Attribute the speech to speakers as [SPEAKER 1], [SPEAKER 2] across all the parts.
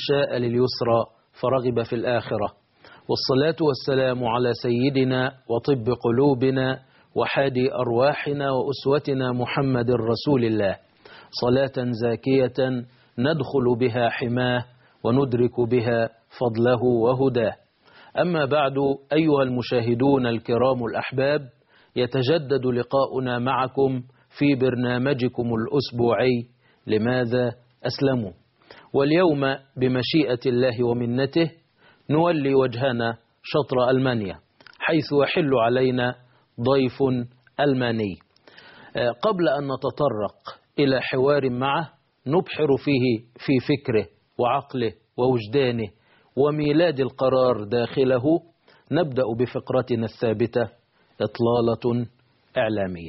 [SPEAKER 1] شاء لليسرى فرغب في الآخرة. والصلاة والسلام على سيدنا وطب قلوبنا وحادي أرواحنا وأسوتنا محمد رسول الله، صلاة زاكية ندخل بها حماه وندرك بها فضله وهداه. أما بعد، أيها المشاهدون الكرام الأحباب، يتجدد لقاؤنا معكم في برنامجكم الأسبوعي لماذا أسلموا، واليوم بمشيئة الله ومنته نولي وجهنا شطر ألمانيا، حيث يحل علينا ضيف ألماني. قبل أن نتطرق إلى حوار معه نبحر فيه في فكره وعقله ووجدانه وميلاد القرار داخله، نبدأ بفقرتنا الثابتة إطلالة إعلامية.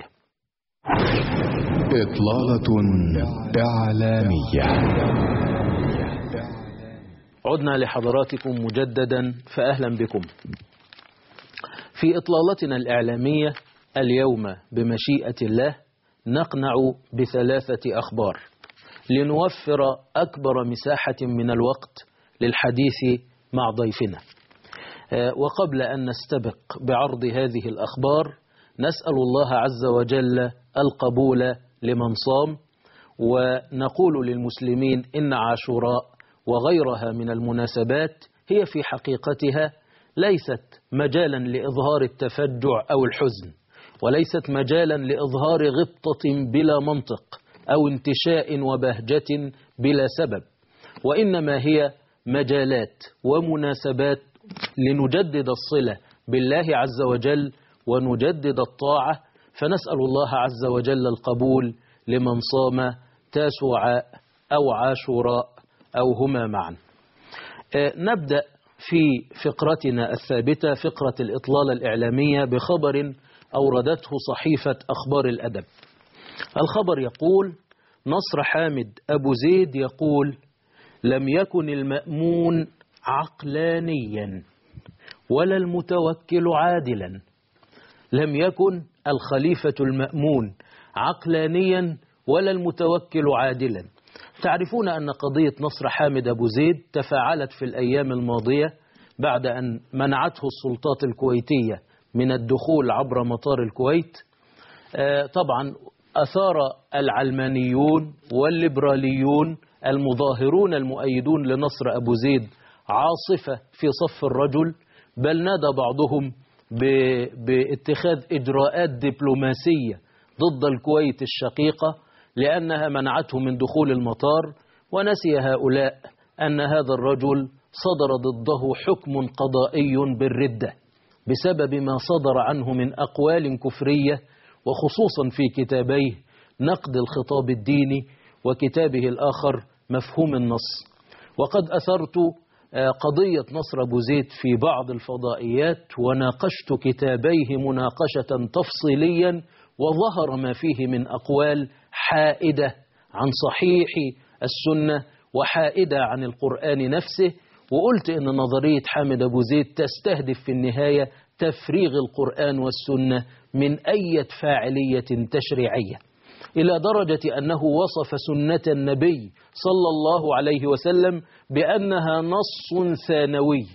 [SPEAKER 2] إطلالة إعلامية.
[SPEAKER 1] عدنا لحضراتكم مجددا، فأهلا بكم. في إطلالتنا الإعلامية اليوم بمشيئة الله نقنع بثلاثة أخبار لنوفر أكبر مساحة من الوقت للحديث مع ضيفنا. وقبل أن نستبق بعرض هذه الأخبار نسأل الله عز وجل القبول لمن صام، ونقول للمسلمين إن عاشوراء وغيرها من المناسبات هي في حقيقتها ليست مجالا لإظهار التفجع أو الحزن، وليست مجالا لإظهار غبطة بلا منطق أو انتشاء وبهجة بلا سبب، وإنما هي مجالات ومناسبات لنجدد الصلة بالله عز وجل ونجدد الطاعة. فنسأل الله عز وجل القبول لمن صام تاسوعاء أو عاشوراء أو هما معا. نبدأ في فقرتنا الثابتة، فقرة الإطلالة الإعلامية، بخبر أوردته صحيفة أخبار الأدب. الخبر يقول: نصر حامد أبو زيد يقول: لم يكن المأمون عقلانيا ولا المتوكل عادلا. لم يكن الخليفة المأمون عقلانيا ولا المتوكل عادلا. تعرفون أن قضية نصر حامد أبو زيد تفاعلت في الأيام الماضية بعد أن منعته السلطات الكويتية من الدخول عبر مطار الكويت. طبعا أثار العلمانيون والليبراليون المظاهرون المؤيدون لنصر أبو زيد عاصفة في صف الرجل، بل نادى بعضهم باتخاذ إجراءات دبلوماسية ضد الكويت الشقيقة لأنها منعته من دخول المطار. ونسي هؤلاء أن هذا الرجل صدر ضده حكم قضائي بالردة بسبب ما صدر عنه من أقوال كفرية، وخصوصا في كتابيه نقد الخطاب الديني وكتابه الآخر مفهوم النص. وقد أثرت قضية نصر أبو زيد في بعض الفضائيات وناقشت كتابيه مناقشة تفصيليا، وظهر ما فيه من أقوال حائدة عن صحيح السنة وحائدة عن القرآن نفسه. وقلت إن نظرية حامد أبو زيد تستهدف في النهاية تفريغ القرآن والسنة من أي فاعلية تشريعية، إلى درجة أنه وصف سنة النبي صلى الله عليه وسلم بأنها نص ثانوي.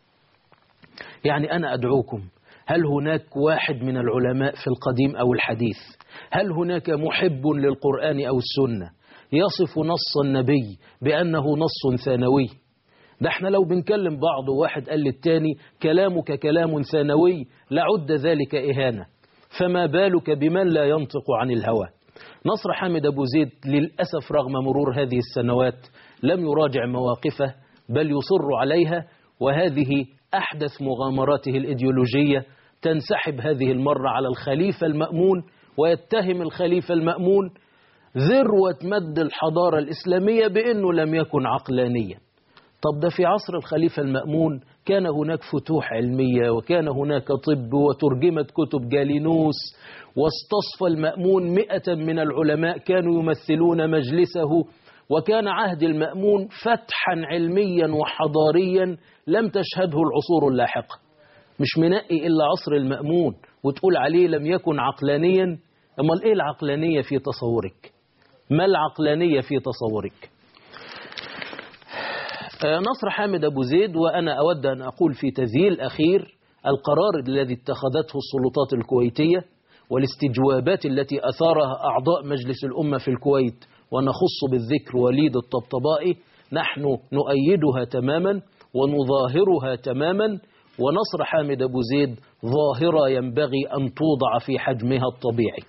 [SPEAKER 1] يعني أنا أدعوكم، هل هناك واحد من العلماء في القديم أو الحديث، هل هناك محب للقرآن أو السنة يصف نص النبي بأنه نص ثانوي؟ ده احنا لو بنكلم بعض واحد قال للتاني كلامك كلام ثانوي لعد ذلك إهانة، فما بالك بمن لا ينطق عن الهوى. نصر حامد أبو زيد للأسف رغم مرور هذه السنوات لم يراجع مواقفه بل يصر عليها، وهذه أحدث مغامراته الإيديولوجية. تنسحب هذه المرة على الخليفة المأمون ويتهم الخليفة المأمون ذروة مد الحضارة الإسلامية بأنه لم يكن عقلانيا. طب ده في عصر الخليفة المأمون كان هناك فتوح علمية، وكان هناك طب، وترجمت كتب جالينوس، واستصفى المأمون 100 من العلماء كانوا يمثلون مجلسه، وكان عهد المأمون فتحا علميا وحضاريا لم تشهده العصور اللاحقة. مش منقي إلا عصر المأمون وتقول عليه لم يكن عقلانيا. أمال إيه العقلانية في تصورك؟ ما العقلانية في تصورك؟ نصر حامد أبو زيد: وأنا أود أن أقول في تذييل أخير: القرار الذي اتخذته السلطات الكويتية والاستجوابات التي أثارها أعضاء مجلس الأمة في الكويت، ونخص بالذكر وليد الطبطبائي، نحن نؤيدها تماما ونظاهرها تماما، ونصر حامد أبو زيد ظاهرة ينبغي أن توضع في حجمها الطبيعي.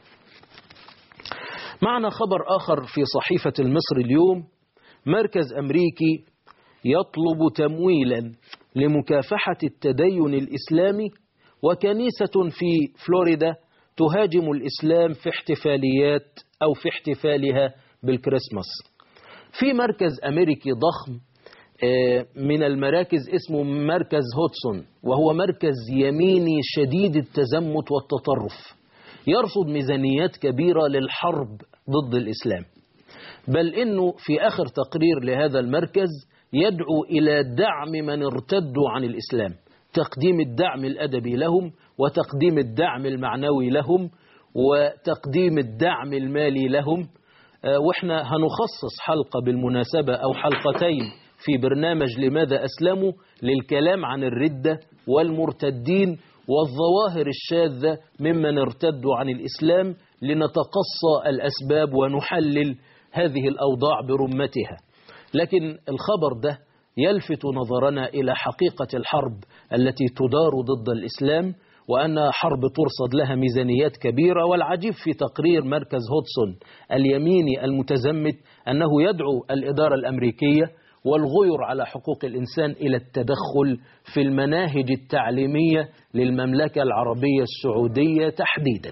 [SPEAKER 1] معنا خبر آخر في صحيفة المصري اليوم: مركز أمريكي يطلب تمويلا لمكافحة التدين الإسلامي، وكنيسة في فلوريدا تهاجم الإسلام في احتفاليات أو في احتفالها بالكريسماس. في مركز أمريكي ضخم من المراكز اسمه مركز هودسون، وهو مركز يميني شديد التزمت والتطرف، يرصد ميزانيات كبيرة للحرب ضد الإسلام، بل إنه في آخر تقرير لهذا المركز يدعو إلى دعم من ارتدوا عن الإسلام، تقديم الدعم الأدبي لهم، وتقديم الدعم المعنوي لهم، وتقديم الدعم المالي لهم. وإحنا هنخصص حلقة بالمناسبة أو حلقتين في برنامج لماذا أسلموا للكلام عن الردة والمرتدين والظواهر الشاذة ممن ارتدوا عن الإسلام، لنتقصى الأسباب ونحلل هذه الأوضاع برمتها. لكن الخبر ده يلفت نظرنا إلى حقيقة الحرب التي تدار ضد الإسلام، وأنها حرب ترصد لها ميزانيات كبيرة. والعجيب في تقرير مركز هودسون اليميني المتزمت أنه يدعو الإدارة الأمريكية والغير على حقوق الإنسان إلى التدخل في المناهج التعليمية للمملكة العربية السعودية تحديدا.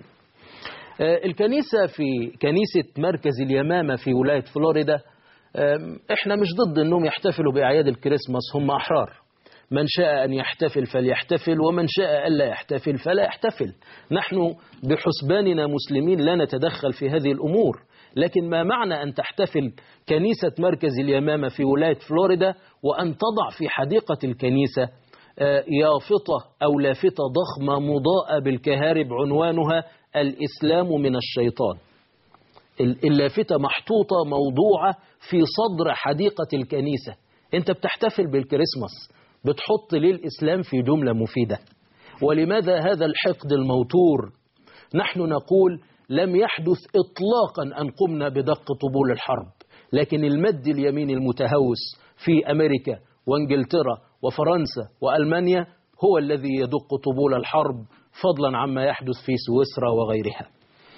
[SPEAKER 1] الكنيسة في كنيسة مركز اليمامة في ولاية فلوريدا، احنا مش ضد انهم يحتفلوا بأعياد الكريسماس، هم أحرار، من شاء أن يحتفل فليحتفل، ومن شاء ألا يحتفل فلا يحتفل. نحن بحسباننا مسلمين لا نتدخل في هذه الأمور، لكن ما معنى أن تحتفل كنيسة مركز اليمامة في ولاية فلوريدا وأن تضع في حديقة الكنيسة يافطة أو لافتة ضخمة مضاءة بالكهارب عنوانها الإسلام من الشيطان؟ اللافتة محطوطة موضوعة في صدر حديقة الكنيسة. أنت بتحتفل بالكريسماس، بتحط ليه الإسلام في جملة مفيدة؟ ولماذا هذا الحقد الموتور؟ نحن نقول لم يحدث إطلاقا أن قمنا بدق طبول الحرب، لكن المد اليمين المتهوس في أمريكا وانجلترا وفرنسا وألمانيا هو الذي يدق طبول الحرب، فضلا عما يحدث في سويسرا وغيرها.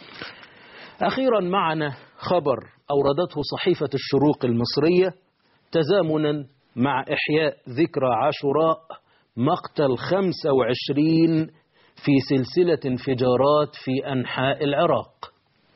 [SPEAKER 1] أخيرا معنا خبر أوردته صحيفة الشروق المصرية تزامنا مع إحياء ذكرى عاشوراء مقتل 25 في سلسلة انفجارات في أنحاء العراق.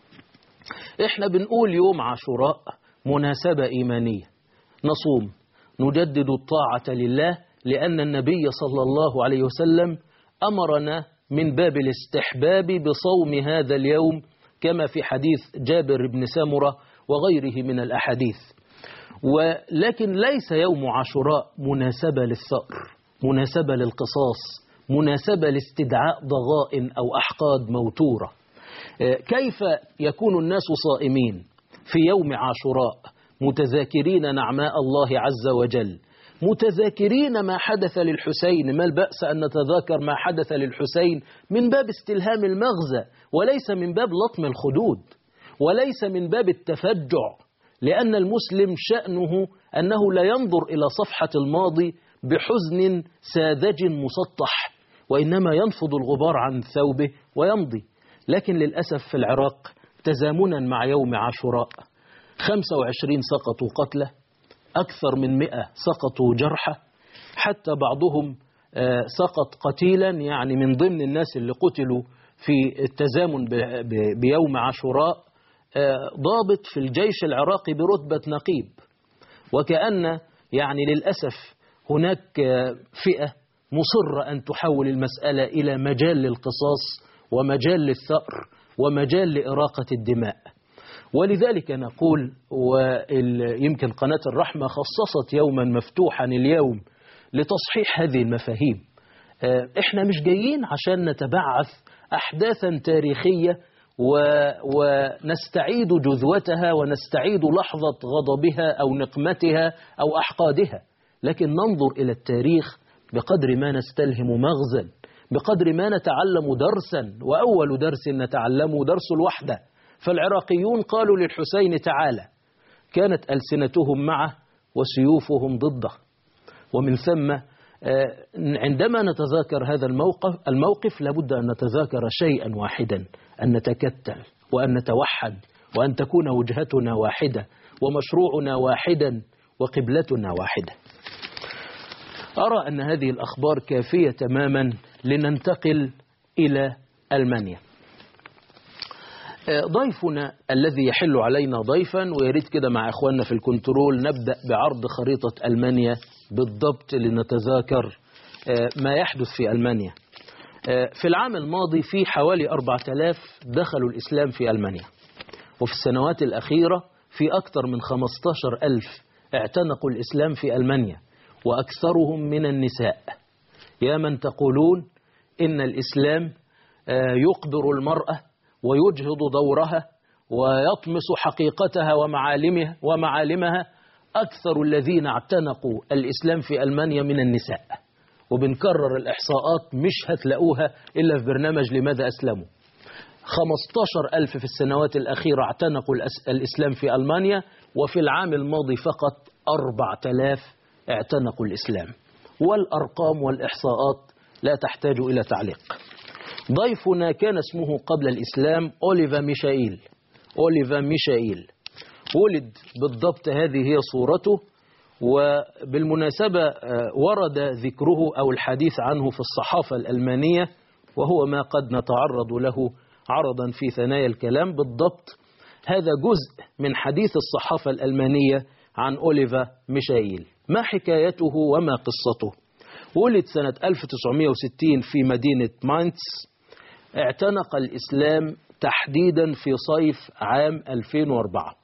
[SPEAKER 1] إحنا بنقول يوم عاشوراء مناسبة إيمانية، نصوم نجدد الطاعة لله، لأن النبي صلى الله عليه وسلم أمرنا من باب الاستحباب بصوم هذا اليوم، كما في حديث جابر بن سمرة وغيره من الأحاديث. ولكن ليس يوم عاشوراء مناسبة للثأر، مناسبة للقصاص، مناسبة لاستدعاء ضغائن أو أحقاد موتورة. كيف يكون الناس صائمين في يوم عاشوراء متذاكرين نعماء الله عز وجل، متذاكرين ما حدث للحسين؟ ما البأس أن نتذاكر ما حدث للحسين من باب استلهام المغزى، وليس من باب لطم الخدود، وليس من باب التفجع، لأن المسلم شأنه أنه لا ينظر إلى صفحة الماضي بحزن ساذج مسطح، وإنما ينفض الغبار عن ثوبه ويمضي. لكن للأسف في العراق تزامنا مع يوم عاشوراء 25 سقطوا قتلى، أكثر من 100 سقطوا جرحى، حتى بعضهم سقط قتيلا، يعني من ضمن الناس اللي قتلوا في التزامن بيوم عاشوراء ضابط في الجيش العراقي برتبة نقيب. وكأن يعني للأسف هناك فئة مصرة أن تحول المسألة إلى مجال للقصاص ومجال للثأر ومجال لإراقة الدماء. ولذلك نقول، ويمكن قناة الرحمة خصصت يوما مفتوحا اليوم لتصحيح هذه المفاهيم. احنا مش جايين عشان نتبعث أحداثا تاريخية ونستعيد جذوتها ونستعيد لحظة غضبها أو نقمتها أو أحقادها. لكن ننظر إلى التاريخ بقدر ما نستلهم مغزا، بقدر ما نتعلم درسا، وأول درس نتعلمه درس الوحدة. فالعراقيون قالوا للحسين تعالى، كانت ألسنتهم معه وسيوفهم ضده. ومن ثم عندما نتذاكر هذا الموقف لابد أن نتذاكر شيئا واحدا، أن نتكتل وأن نتوحد وأن تكون وجهتنا واحدة ومشروعنا واحدا وقبلتنا واحدة. أرى أن هذه الأخبار كافية تماما لننتقل إلى ألمانيا. ضيفنا الذي يحل علينا ضيفا، ويريد كده مع إخواننا في الكنترول نبدأ بعرض خريطة ألمانيا بالضبط لنتذاكر ما يحدث في ألمانيا. في العام الماضي في حوالي 4000 دخلوا الإسلام في ألمانيا، وفي السنوات الأخيرة في أكثر من 15000 اعتنقوا الإسلام في ألمانيا، وأكثرهم من النساء. يا من تقولون إن الإسلام يقبر المرأة ويجهض دورها ويطمس حقيقتها ومعالمها، أكثر الذين اعتنقوا الإسلام في ألمانيا من النساء. وبنكرر الإحصاءات مش هتلاقوها إلا في برنامج لماذا أسلموا. 15000 في السنوات الأخيرة اعتنقوا الإسلام في ألمانيا، وفي العام الماضي فقط 4000 اعتنقوا الإسلام. والأرقام والإحصاءات لا تحتاج إلى تعليق. ضيفنا كان اسمه قبل الإسلام أوليفا ميشائيل. أوليفا ميشائيل ولد بالضبط، هذه هي صورته. وبالمناسبة ورد ذكره أو الحديث عنه في الصحافة الألمانية، وهو ما قد نتعرض له عرضا في ثنايا الكلام. بالضبط هذا جزء من حديث الصحافة الألمانية عن أوليفا ميشائيل. ما حكايته وما قصته؟ ولد سنة 1960 في مدينة ماينتس. اعتنق الإسلام تحديدا في صيف عام 2004.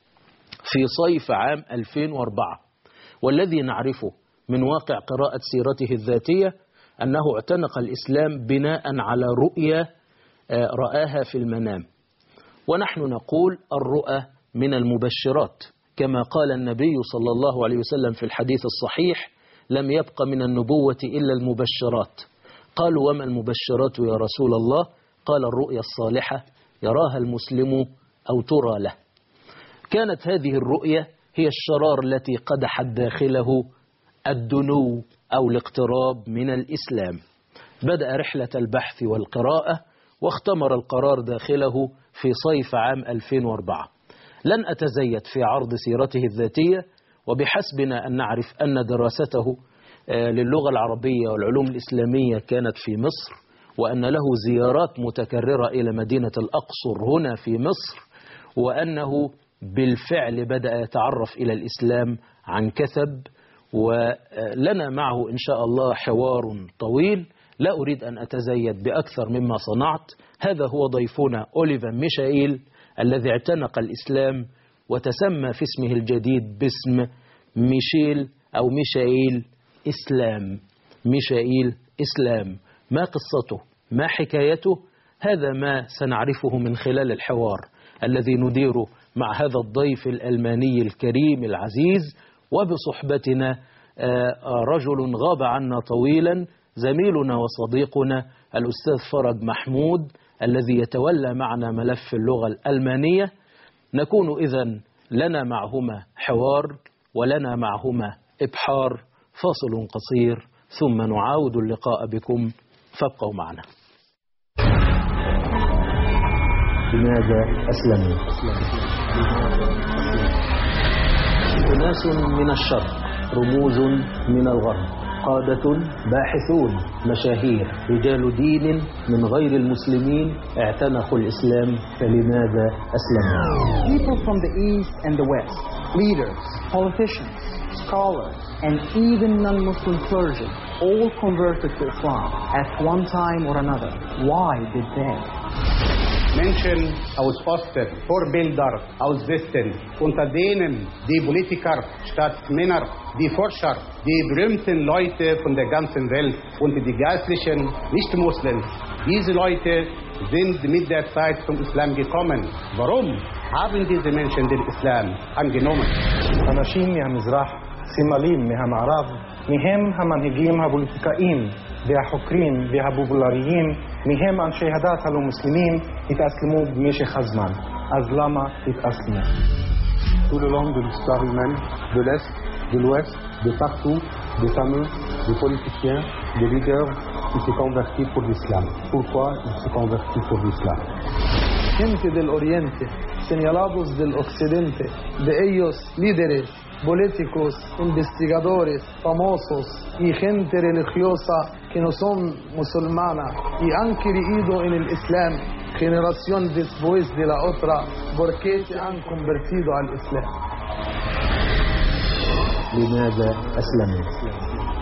[SPEAKER 1] في صيف عام 2004. والذي نعرفه من واقع قراءة سيرته الذاتية أنه اعتنق الإسلام بناء على رؤية رآها في المنام. ونحن نقول الرؤى من المبشرات، كما قال النبي صلى الله عليه وسلم في الحديث الصحيح: لم يبق من النبوة إلا المبشرات. قالوا: وما المبشرات يا رسول الله؟ قال: الرؤيا الصالحة يراها المسلم أو ترى له. كانت هذه الرؤية هي الشرار التي قدحت داخله الدنو أو الاقتراب من الإسلام. بدأ رحلة البحث والقراءة، واختمر القرار داخله في صيف عام 2004. لن أتزيد في عرض سيرته الذاتية، وبحسبنا أن نعرف أن دراسته للغة العربية والعلوم الإسلامية كانت في مصر، وأن له زيارات متكررة إلى مدينة الأقصر هنا في مصر، وأنه بالفعل بدأ يتعرف إلى الإسلام عن كثب. ولنا معه إن شاء الله حوار طويل، لا أريد أن أتزيد بأكثر مما صنعت. هذا هو ضيفنا أوليفا ميشائيل الذي اعتنق الإسلام وتسمى في اسمه الجديد باسم ميشيل أو ميشائيل إسلام. ميشائيل إسلام. ما قصته؟ ما حكايته؟ هذا ما سنعرفه من خلال الحوار الذي نديره مع هذا الضيف الألماني الكريم العزيز. وبصحبتنا رجل غاب عنا طويلا، زميلنا وصديقنا الأستاذ فرج محمود الذي يتولى معنا ملف اللغة الألمانية. نكون إذن لنا معهما حوار ولنا معهما إبحار. فاصل قصير ثم نعاود اللقاء بكم، فابقوا معنا. لماذا أسلموا؟ أناس من الشرق، رموز من الغرب، قادة، باحثون، مشاهير، رجال دين من غير المسلمين اعتنقوا الإسلام، فلماذا أسلموا؟
[SPEAKER 2] People from the East and the West, leaders, politicians, scholars, and even non-Muslim clergy all converted to Islam at one time or another. Why did they?
[SPEAKER 3] Menschen aus Osten, Vorbilder aus Westen, unter denen die Politiker statt Männer, die Forscher, die berühmten Leute von der ganzen Welt und die Geistlichen, nicht Muslims. Diese Leute sind mit der Zeit zum Islam gekommen. Warum haben diese Menschen den Islam angenommen?
[SPEAKER 4] אנשים מהמזרח סמלים מהמערב, מהם המנהיגים הפוליטיקאים והחוקרים והפופולריים, מהם אנשי הדת הלא מוסלמים, התאסלמו במשך הזמן. אז למה התאסלמו?
[SPEAKER 5] Tout le long de l'histoire humaine, de l'Est, de l'Ouest, de partout, des fameux, des politiciens, des leaders qui se convertissent pour l'islam. Pourquoi ils se convertissent pour l'islam?
[SPEAKER 6] Gente del Oriente, señalados del Occidente, de ellos líderes, políticos, investigadores, famosos y gente religiosa que no son musulmanas y han creído en el Islam generación después de la otra, porque se han convertido al Islam.
[SPEAKER 1] لماذا أسلموا؟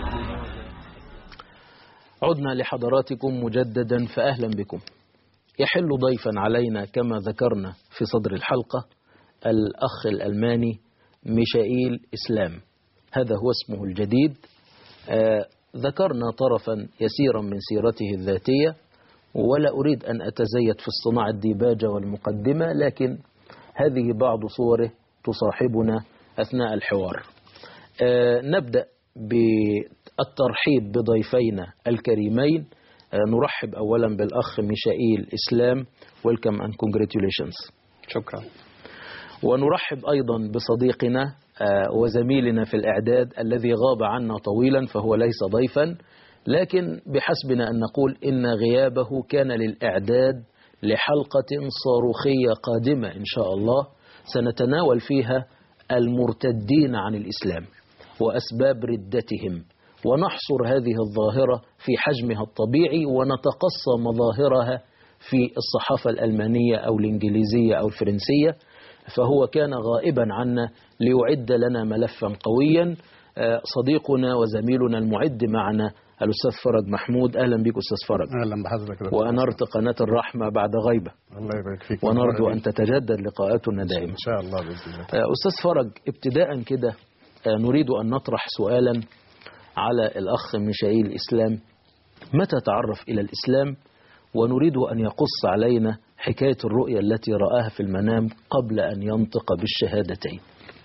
[SPEAKER 1] عدنا لحضراتكم مجددا فأهلا بكم. يحل ضيفا علينا كما ذكرنا في صدر الحلقة الأخ الألماني ميشائيل إسلام، هذا هو اسمه الجديد. ذكرنا طرفا يسيرا من سيرته الذاتية، ولا أريد أن أتزيد في الصناعة الديباجة والمقدمة، لكن هذه بعض صوره تصاحبنا أثناء الحوار. نبدأ بالترحيب بضيفينا الكريمين. نرحب أولا بالأخ ميشائيل إسلام. Welcome and congratulations.
[SPEAKER 7] شكرا.
[SPEAKER 1] ونرحب أيضا بصديقنا وزميلنا في الإعداد الذي غاب عنا طويلا، فهو ليس ضيفا، لكن بحسبنا أن نقول إن غيابه كان للإعداد لحلقة صاروخية قادمة إن شاء الله سنتناول فيها المرتدين عن الإسلام وأسباب ردتهم، ونحصر هذه الظاهرة في حجمها الطبيعي ونتقصى مظاهرها في الصحافة الألمانية أو الإنجليزية أو الفرنسية. فهو كان غائبا عنا ليعد لنا ملفا قويا. صديقنا وزميلنا المعد معنا الأستاذ فرج محمود. أهلا بك أستاذ فرج.
[SPEAKER 7] أهلا بحضرتك.
[SPEAKER 1] وأنرت قناة الرحمة بعد غيبة.
[SPEAKER 7] الله يبارك فيك.
[SPEAKER 1] ونرجو أن تتجدد لقاءاتنا دائما
[SPEAKER 7] إن شاء الله بإذن الله.
[SPEAKER 1] أستاذ فرج، ابتداء كده نريد أن نطرح سؤالا على الأخ ميشائيل إسلام. متى تعرف إلى الإسلام؟ ونريد أن يقص علينا حكاية الرؤية التي رآها في المنام قبل أن ينطق بالشهادتين.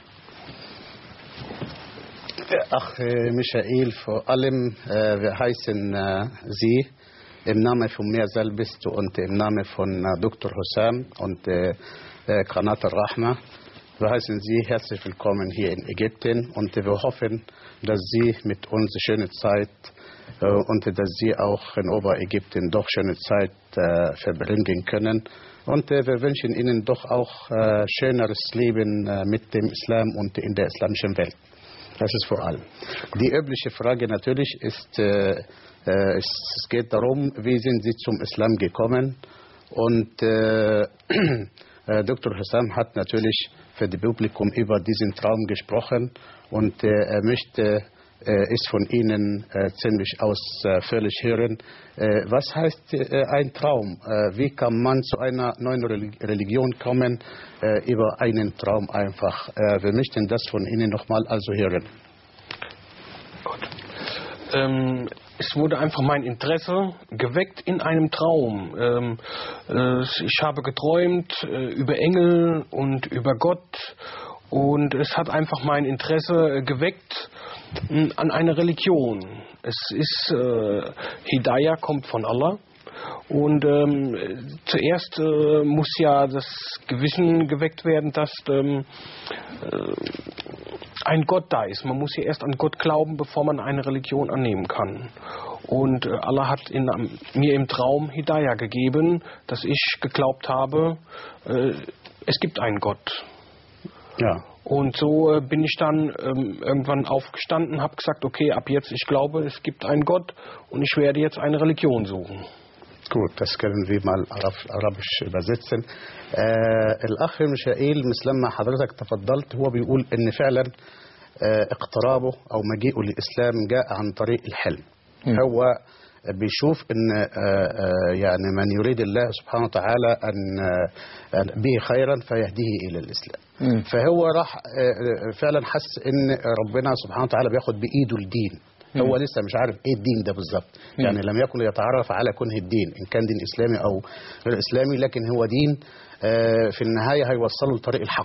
[SPEAKER 7] Ach, Michael, vor allem wir heißen Sie im Namen von mir selbst und im Namen von Dr. Hussam und Qanat al-Rahma. Wir heißen Sie herzlich willkommen hier in Ägypten und wir hoffen, dass Sie mit uns eine schöne Zeit und dass Sie auch in Oberägypten doch schöne Zeit verbringen können. Und wir wünschen Ihnen doch auch schöneres Leben mit dem Islam und in der islamischen Welt. Das ist vor allem. Die übliche Frage natürlich ist, es geht darum, wie sind Sie zum Islam gekommen? Und Dr. Hussam hat natürlich für das Publikum über diesen Traum gesprochen und er möchte es von Ihnen ziemlich ausführlich hören. Was heißt ein Traum? Wie kann man zu einer neuen Religion kommen über einen Traum einfach? Wir möchten das von Ihnen nochmal also hören.
[SPEAKER 8] Gut. Es wurde einfach mein Interesse geweckt in einem Traum. Ich habe geträumt über Engel und über Gott und es hat einfach mein Interesse geweckt an eine Religion. Es ist Hidayah kommt von Allah und zuerst muss ja das Gewissen geweckt werden, dass ein Gott da ist. Man muss ja erst an Gott glauben, bevor man eine Religion annehmen kann. Und Allah hat mir im Traum Hidayah gegeben, dass ich geglaubt habe, es gibt einen Gott.
[SPEAKER 7] Ja.
[SPEAKER 8] Und so bin ich dann irgendwann aufgestanden, habe gesagt, okay, ab jetzt, ich glaube, es gibt einen Gott und ich werde jetzt eine Religion suchen.
[SPEAKER 7] Gut, das können wir mal arabisch übersetzen. الأخ ميشائيل مثل ما حضرتك تفضلت هو بيقول إن فعلا اقترابه أو مجيئه للإسلام جاء عن طريق الحلم. هو بيشوف إن يعني من يريد الله سبحانه وتعالى أن به خيرا فيهديه إلى الإسلام. فهو راح فعلا حس إن ربنا سبحانه وتعالى بياخد بإيده الدين. هو لسه مش عارف ايه الدين ده بالظبط، يعني لم يكن يتعرف على كنه الدين ان كان دين اسلامي او غير اسلامي، لكن هو دين في النهايه هيوصله لطريق الحق.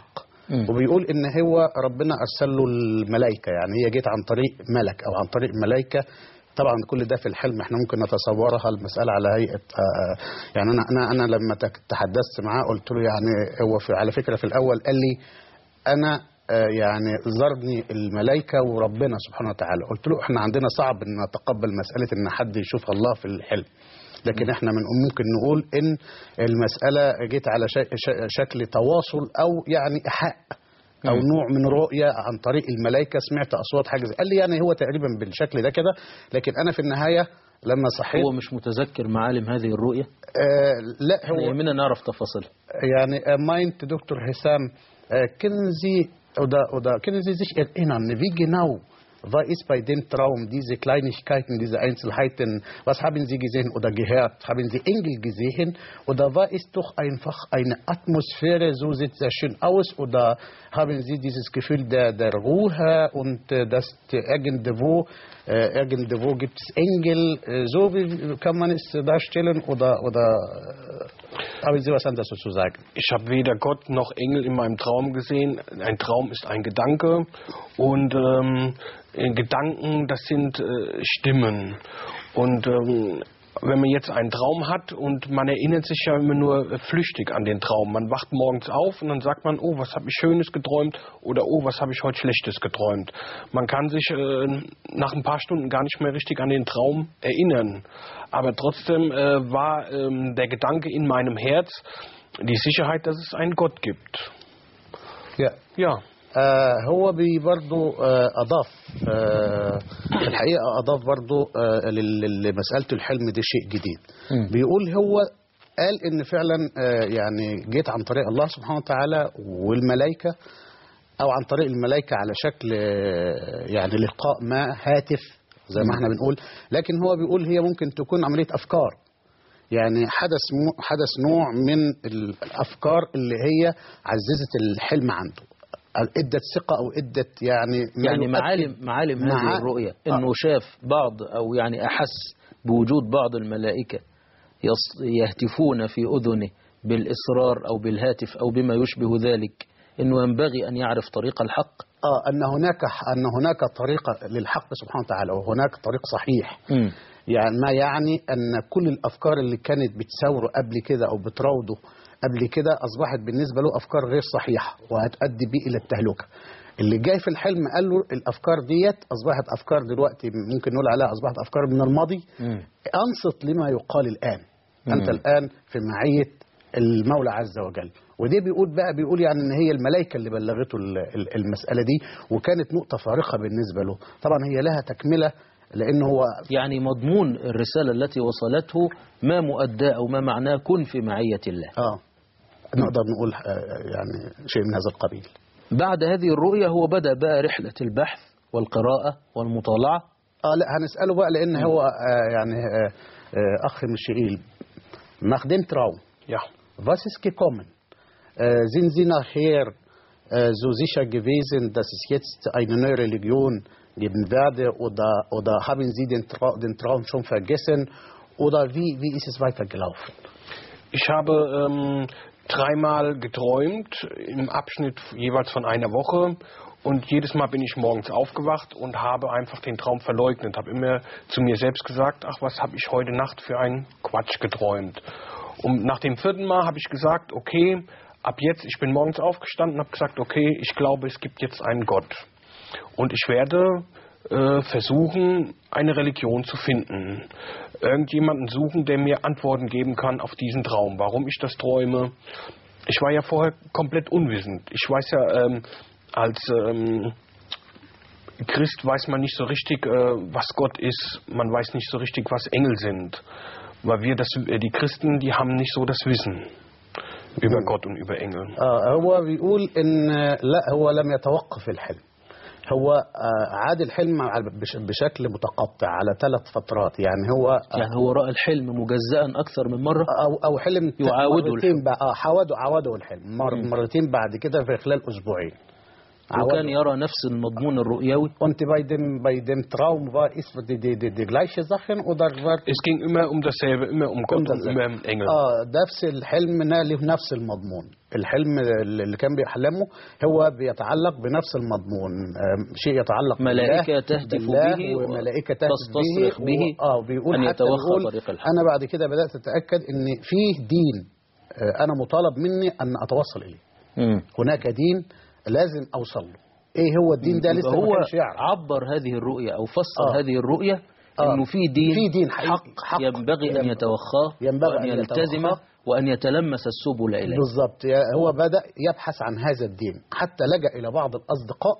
[SPEAKER 7] وبيقول ان هو ربنا ارسل له الملائكه، يعني هي جت عن طريق ملك او عن طريق ملائكه. طبعا كل ده في الحلم احنا ممكن نتصورها المساله على هيئه يعني انا لما تحدثت معاه قلت له يعني هو على فكره في الاول قال لي انا يعني زارني الملائكه وربنا سبحانه وتعالى. قلت له احنا عندنا صعب ان نتقبل مساله ان حد يشوف الله في الحلم، لكن احنا ممكن نقول ان المساله جت على شكل تواصل او يعني ايحاء او نوع من رؤيه عن طريق الملائكه. سمعت اصوات حاجه قال لي يعني هو تقريبا بالشكل ده كده، لكن انا في النهايه لما صحيت
[SPEAKER 1] هو مش متذكر معالم هذه الرؤيه.
[SPEAKER 7] لا هو
[SPEAKER 1] يهمنا نعرف تفاصيل.
[SPEAKER 7] يعني meint Dr. Hessam, kennen Sie sich erinnern, wie genau war es bei dem Traum, diese Kleinigkeiten, diese Einzelheiten, was haben Sie gesehen oder gehört? Haben Sie Engel gesehen oder war es doch einfach eine Atmosphäre, so sieht es sehr schön aus, oder haben Sie dieses Gefühl der Ruhe und dass irgendwo gibt es Engel, so wie kann man es darstellen oder haben Sie was anderes zu sagen?
[SPEAKER 8] Ich habe weder Gott noch Engel in meinem Traum gesehen. Ein Traum ist ein Gedanke und Gedanken, das sind Stimmen. Und wenn man jetzt einen Traum hat und man erinnert sich ja immer nur flüchtig an den Traum. Man wacht morgens auf und dann sagt man, oh, was habe ich Schönes geträumt oder oh, was habe ich heute Schlechtes geträumt. Man kann sich nach ein paar Stunden gar nicht mehr richtig an den Traum erinnern. Aber trotzdem war der Gedanke in meinem Herz die Sicherheit, dass es einen Gott gibt. Ja.
[SPEAKER 7] هو برضو أضاف في الحقيقة أضاف برضو لمسألة الحلم دي شيء جديد. بيقول هو قال إن فعلا يعني جيت عن طريق الله سبحانه وتعالى والملائكة أو عن طريق الملائكة على شكل يعني لقاء ما هاتف زي ما احنا بنقول، لكن هو بيقول هي ممكن تكون عملية أفكار، يعني حدث نوع من الأفكار اللي هي عززت الحلم عنده، ادت ثقه او ادت يعني
[SPEAKER 1] معالم هذه الرؤيه انه شاف بعض او يعني احس بوجود بعض الملائكه يهتفون في اذنه بالاصرار او بالهاتف او بما يشبه ذلك، انه ينبغي ان يعرف طريق الحق.
[SPEAKER 7] ان هناك طريقه للحق سبحانه وتعالى وهناك طريق صحيح. يعني ما يعني ان كل الافكار اللي كانت بتساوره قبل كده او بتراوده قبل كده أصبحت بالنسبة له أفكار غير صحيحة وهتؤدي بيه إلى التهلكة. اللي جاي في الحلم قال له الأفكار ديت أصبحت أفكار دلوقتي ممكن نقول عليها أصبحت أفكار من الماضي. أنصت لما يقال الآن. أنت الآن في معية المولى عز وجل. ودي بيقول يعني ان هي الملائكه اللي بلغته المساله دي، وكانت نقطه فارقه بالنسبه له. طبعا هي لها تكمله لانه هو
[SPEAKER 1] يعني مضمون الرساله التي وصلته ما مؤداه او ما معناه كن في معيه الله.
[SPEAKER 7] نقدر نقول يعني شيء من هذا القبيل.
[SPEAKER 1] بعد هذه الرؤيه هو بدأ بقى رحله البحث والقراءه والمطالعه.
[SPEAKER 7] لا هنساله بقى لان هو يعني اخ ميشائيل nach dem Traum.
[SPEAKER 8] Ja.
[SPEAKER 7] Was ist gekommen? Sind Sie nachher so sicher gewesen, dass es jetzt eine neue Religion geben werde, oder haben Sie den Traum schon vergessen, oder wie ist es weitergelaufen?
[SPEAKER 8] Ich habe dreimal geträumt, im Abschnitt jeweils von einer Woche, und jedes Mal bin ich morgens aufgewacht und habe einfach den Traum verleugnet, habe immer zu mir selbst gesagt, ach, was habe ich heute Nacht für einen Quatsch geträumt. Und nach dem 4. Mal habe ich gesagt, okay, ab jetzt, ich bin morgens aufgestanden und habe gesagt, okay, ich glaube, es gibt jetzt einen Gott. Und ich werde versuchen, eine Religion zu finden. Irgendjemanden suchen, der mir Antworten geben kann auf diesen Traum, warum ich das träume. Ich war ja vorher komplett unwissend. Ich weiß ja, als Christ weiß man nicht so richtig, was Gott ist. Man weiß nicht so richtig, was Engel sind. Weil die Christen, die haben nicht so das Wissen über Gott und über Engel.
[SPEAKER 7] هو بيقول إن لا هو لم يتوقف الحلم. هو عاد الحلم بشكل متقطع على 3 فترات. يعني هو
[SPEAKER 1] رأى الحلم مجزأ أكثر من مرة
[SPEAKER 7] أو حلم
[SPEAKER 1] يعاوده
[SPEAKER 7] مرتين. عاوده الحلم مرتين بعد كده في خلال أسبوعين.
[SPEAKER 1] وكان يرى نفس المضمون الرؤيوي.
[SPEAKER 7] Und bei dem Traum war es die gleiche Sachen oder war
[SPEAKER 8] Es ging immer um dasselbe, immer um Gott und immer um Engel.
[SPEAKER 7] نفس الحلم له نفس المضمون. الحلم اللي كان بيحلمه هو بيتعلق بنفس المضمون، شيء يتعلق
[SPEAKER 1] ملائكة تهتف به
[SPEAKER 7] وملائكة
[SPEAKER 1] تستصرخ به
[SPEAKER 7] بيقول
[SPEAKER 1] أن
[SPEAKER 7] حتى
[SPEAKER 1] يتوخى طريق الحق.
[SPEAKER 7] أنا بعد كده بدأت أتأكد إن فيه دين أنا مطالب مني أن أتوصل إليه. هناك دين لازم أوصل له. إيه هو الدين ده؟ لسه ما كانش يعرف.
[SPEAKER 1] عبر هذه الرؤية أو فسر هذه الرؤية إنه في دين حق ينبغي أن يتوخاه وأن يلتزمه وأن يتلمس السبل إليه.
[SPEAKER 7] بالضبط. هو بدأ يبحث عن هذا الدين حتى لجأ إلى بعض الأصدقاء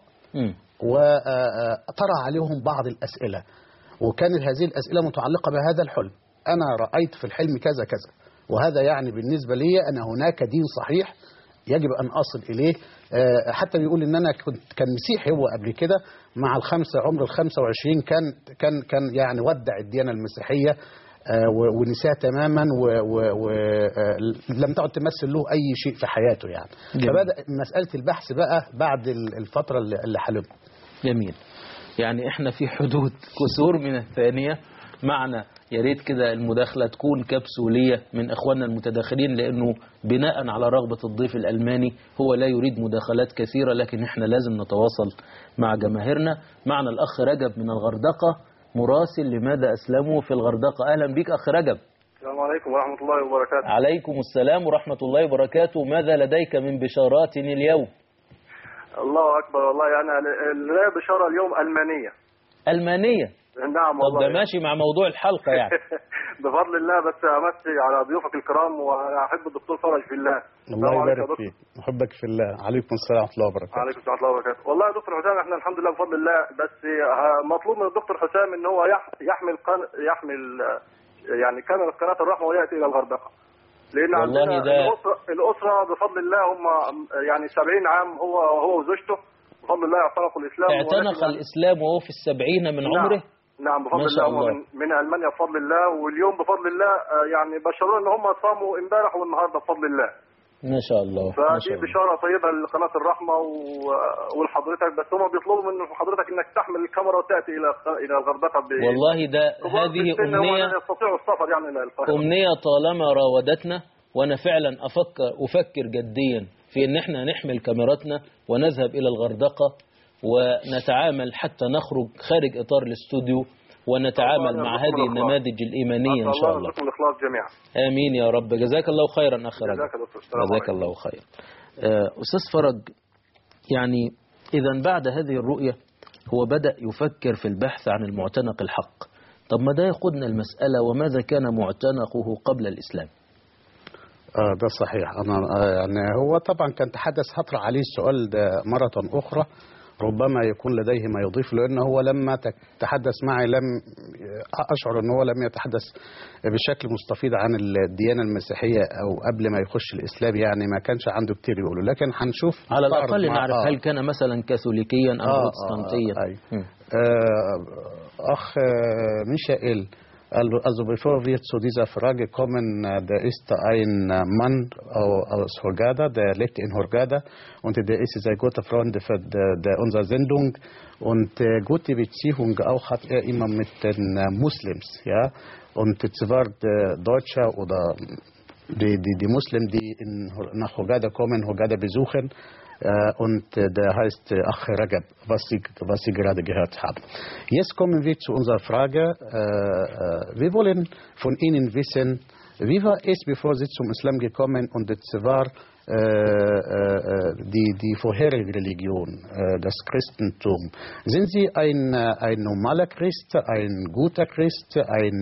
[SPEAKER 7] وطرح عليهم بعض الأسئلة، وكانت هذه الأسئلة متعلقة بهذا الحلم. أنا رأيت في الحلم كذا كذا، وهذا يعني بالنسبة لي أن هناك دين صحيح يجب أن أصل إليه. حتى بيقول إن أنا كان مسيحي هو قبل كده مع عمر 25 كان يعني ودع الديانة المسيحية ونساها تماما ولم تعد تمثل له أي شيء في حياته يعني. فبدأ مسألة البحث بقى بعد الفترة اللي حلمها.
[SPEAKER 1] جميل. يعني احنا في حدود كسور من الثانية معنا. يا ريت كده المداخلة تكون كبسولية من إخواننا المتداخلين، لأنه بناء على رغبة الضيف الألماني هو لا يريد مداخلات كثيرة، لكن احنا لازم نتواصل مع جماهيرنا. معنا الأخ رجب من الغردقة مراسل لماذا أسلموا في الغردقة. أهلا بك أخ رجب.
[SPEAKER 9] السلام عليكم ورحمة الله وبركاته.
[SPEAKER 1] عليكم السلام ورحمة الله وبركاته. ماذا لديك من بشارات اليوم؟
[SPEAKER 9] الله أكبر. والله أنا لدي بشارة اليوم ألمانية. نعم والله.
[SPEAKER 7] طب
[SPEAKER 1] ده ماشي مع موضوع الحلقة يعني.
[SPEAKER 9] بفضل الله. بس أمسي على ضيوفك الكرام وأنا أحب الدكتور فرج في الله.
[SPEAKER 7] الله يبارك فيك. أحبك في الله. عليكم السلام ورحمة الله وبركاته.
[SPEAKER 9] عليكم السلام ورحمة الله وبركاته. والله يا دكتور حسام احنا الحمد لله بفضل الله، بس مطلوب من الدكتور حسام ان هو يحمل يعني كاميرا قناة الرحمة ويأتي إلى الغردقة، لأن عندنا الأسرة بفضل الله هم يعني 70 عام هو وزوجته بفضل الله اعتنقوا الإسلام.
[SPEAKER 1] اعتنق الإسلام وهو في 70 من عمره.
[SPEAKER 9] نعم بفضل الله. هم من ألمانيا بفضل الله، واليوم بفضل الله يعني بشرونا ان هم صاموا امبارح والنهارده بفضل الله.
[SPEAKER 1] ما شاء الله.
[SPEAKER 9] فدي بشارة طيبة لقناة الرحمة ولحضرتك، بس هم بيطلبوا من حضرتك انك تحمل الكاميرا وتأتي إلى الغردقة.
[SPEAKER 1] والله ده هذه أمنية
[SPEAKER 9] يستطيعوا السفر يعني إلى القاهرة.
[SPEAKER 1] أمنية طالما راودتنا، وأنا فعلا أفكر جديا في ان احنا نحمل كاميراتنا ونذهب إلى الغردقة ونتعامل حتى نخرج خارج إطار الاستوديو ونتعامل مع هذه النماذج الإيمانية إن شاء الله.
[SPEAKER 9] الإخلاص جميعا.
[SPEAKER 1] آمين يا رب. جزاك الله خيرا أخ رجب. جزاك الله خير. أستاذ فرج، يعني إذا بعد هذه الرؤية هو بدأ يفكر في البحث عن المعتنق الحق. طب ما ده يقودنا المسألة، وماذا كان معتنقه قبل الإسلام؟
[SPEAKER 7] ده صحيح. أنا يعني هو طبعا كان هطرح عليه السؤال ده مرة أخرى، ربما يكون لديه ما يضيف، لأنه هو لما تحدث معي لم أشعر أنه لم يتحدث بشكل مستفيض عن الديانة المسيحية أو قبل ما يخش الإسلام، يعني ما كانش عنده كتير يقوله، لكن هنشوف
[SPEAKER 1] على الأقل نعرف هل كان مثلا كاثوليكيا أو بروتستانتيا.
[SPEAKER 7] أخ ميشائيل, also bevor wir zu dieser Frage kommen, da ist ein Mann aus Hurghada, der lebt in Hurghada und der ist sehr guter Freund für unsere Sendung und gute Beziehung auch hat er immer mit den Muslims, ja, und zwar der Deutsche oder die Muslimen, die nach Hurghada kommen, Hurghada besuchen. Und der heißt Ach Rajab, was Sie gerade gehört haben. Jetzt kommen wir zu unserer Frage. Wir wollen von Ihnen wissen, wie war es, bevor Sie zum Islam gekommen und zwar die vorherige Religion, das Christentum. Sind Sie ein normaler Christ, ein guter Christ,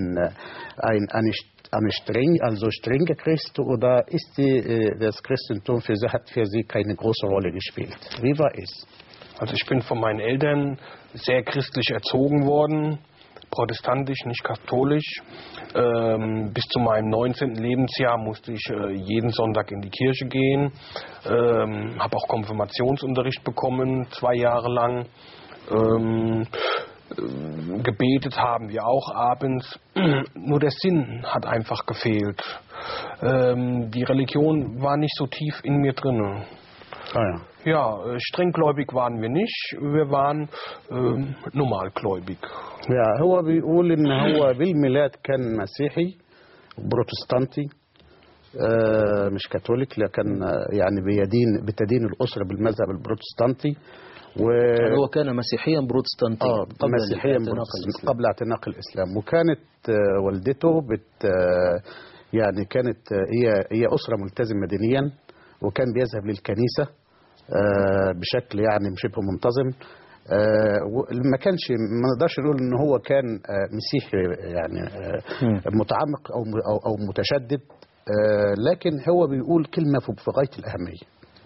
[SPEAKER 7] also strenger Christ, oder ist das Christentum hat für Sie keine große Rolle gespielt? Wie war es?
[SPEAKER 8] Also ich bin von meinen Eltern sehr christlich erzogen worden, protestantisch, nicht katholisch. Bis zu meinem 19. Lebensjahr musste ich jeden Sonntag in die Kirche gehen, habe auch Konfirmationsunterricht bekommen, 2 Jahre lang. Gebetet haben wir auch abends, nur der Sinn hat einfach gefehlt. Die Religion war nicht so tief in mir drin.
[SPEAKER 7] Ah ja.
[SPEAKER 8] Ja, strenggläubig waren wir nicht, wir waren normalgläubig.
[SPEAKER 7] Ja, هو بيقول إن هو بالميلاد كان مسيحي بروتستانتي مش كاثوليك، لكن يعني بتدين الأسرة بالمذهب البروتستانتي.
[SPEAKER 1] يعني هو كان مسيحيا بروتستانتيا
[SPEAKER 7] قبل اعتناق الإسلام. وكانت والدته يعني كانت هي أسرة ملتزمة دينيا، وكان بيذهب للكنيسة بشكل يعني شبه منتظم. ما كانش، ما نقدرش نقول ان هو كان مسيحي يعني متعمق او متشدد، لكن هو بيقول كلمة في غاية الأهمية.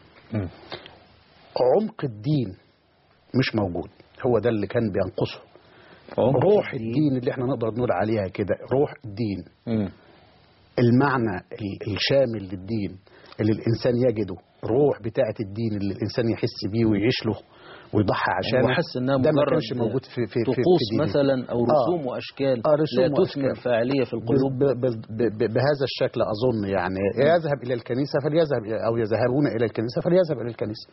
[SPEAKER 7] عمق الدين مش موجود، هو ده اللي كان بينقصه. روح الدين اللي احنا نقدر نقول عليها كده روح الدين، المعنى الشامل للدين اللي الإنسان يجده، روح بتاعة الدين اللي الإنسان يحس بيه ويعيش له ويضحي عشانه.
[SPEAKER 1] وحس انها
[SPEAKER 7] ده ما
[SPEAKER 1] مجرد
[SPEAKER 7] كانش موجود في
[SPEAKER 1] طقوس مثلا او رسوم واشكال لا تثمر فاعليه في القلوب.
[SPEAKER 7] بهذا الشكل اظن يعني يذهب الى الكنيسه فليذهب، او يذهبون الى الكنيسه فليذهب الى الكنيسه.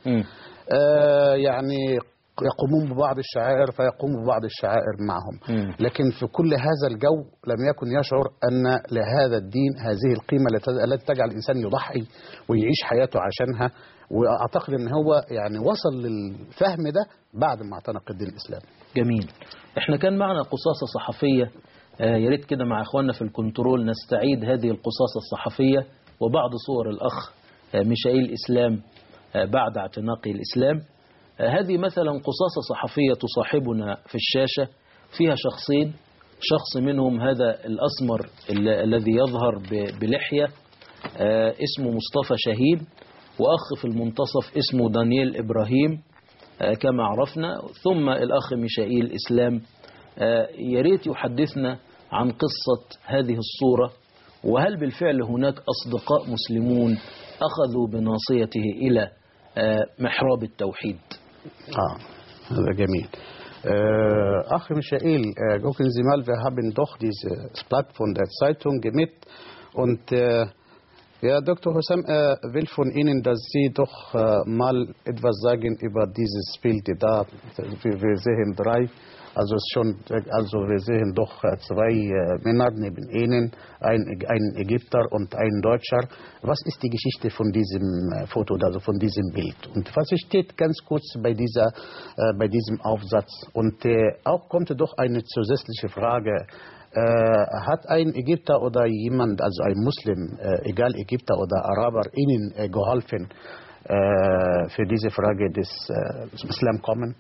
[SPEAKER 7] يعني يقومون ببعض الشعائر فيقوموا ببعض الشعائر معهم. لكن في كل هذا الجو لم يكن يشعر أن لهذا الدين هذه القيمة التي تجعل الإنسان يضحي ويعيش حياته عشانها. وأعتقد أن هو يعني وصل للفهم ده بعد ما اعتنق الدين الإسلامي.
[SPEAKER 1] جميل. احنا كان معنا قصاصة صحفية، يا ريت كده مع إخواننا في الكنترول نستعيد هذه القصاصة الصحفية وبعض صور الأخ ميشائيل إسلام بعد اعتناقه الإسلام. هذه مثلا قصاصة صحفية تصاحبنا في الشاشة، فيها شخصين، شخص منهم هذا الأسمر الذي يظهر بلحية اسمه مصطفى شاهين، وأخ في المنتصف اسمه دانيال إبراهيم كما عرفنا، ثم الأخ ميشائيل إسلام. يا ريت يحدثنا عن قصة هذه الصورة، وهل بالفعل هناك أصدقاء مسلمون أخذوا بناصيته إلى محراب التوحيد؟
[SPEAKER 7] هذا جميل. Ach Michael, gucken Sie mal, wir haben doch dieses Blatt von der Zeitung mit und ja, Dr. Hussam will von Ihnen, dass Sie doch mal etwas sagen über dieses Bild da. Wir sehen drei, also wir sehen doch zwei Männer neben Ihnen, ein Ägypter und ein Deutscher. Was ist die Geschichte von diesem Foto, also von diesem Bild? Und was steht ganz kurz bei diesem Aufsatz? Und auch kommt doch eine zusätzliche Frage. Hat ein Ägypter oder jemand, also ein Muslim, egal Ägypter oder Araber, Ihnen geholfen für diese Frage des Islam kommen?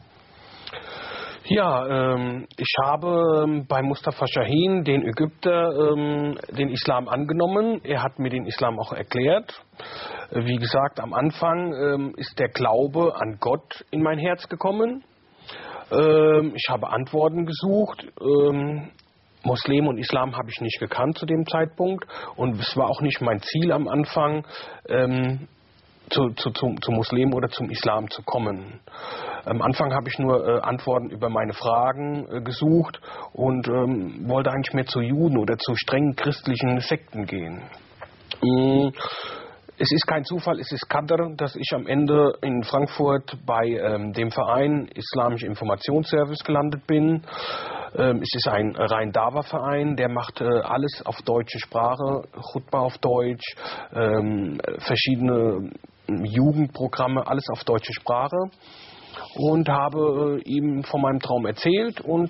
[SPEAKER 8] Ja, ich habe bei Mustafa Shahin, den Ägypter, den Islam angenommen. Er hat mir den Islam auch erklärt. Wie gesagt, am Anfang ist der Glaube an Gott in mein Herz gekommen. Ich habe Antworten gesucht. Moslem und Islam habe ich nicht gekannt zu dem Zeitpunkt. Und es war auch nicht mein Ziel am Anfang, zu Muslim oder zum Islam zu kommen. Am Anfang habe ich nur Antworten über meine Fragen gesucht und wollte eigentlich mehr zu Juden oder zu strengen christlichen Sekten gehen. Es ist kein Zufall, es ist Qadr, dass ich am Ende in Frankfurt bei dem Verein Islamischer Informationsservice gelandet bin. Es ist ein rein Dawa-Verein, der macht alles auf deutsche Sprache, Khutbah auf Deutsch, verschiedene Jugendprogramme, alles auf deutsche Sprache. Und habe ihm von meinem Traum erzählt und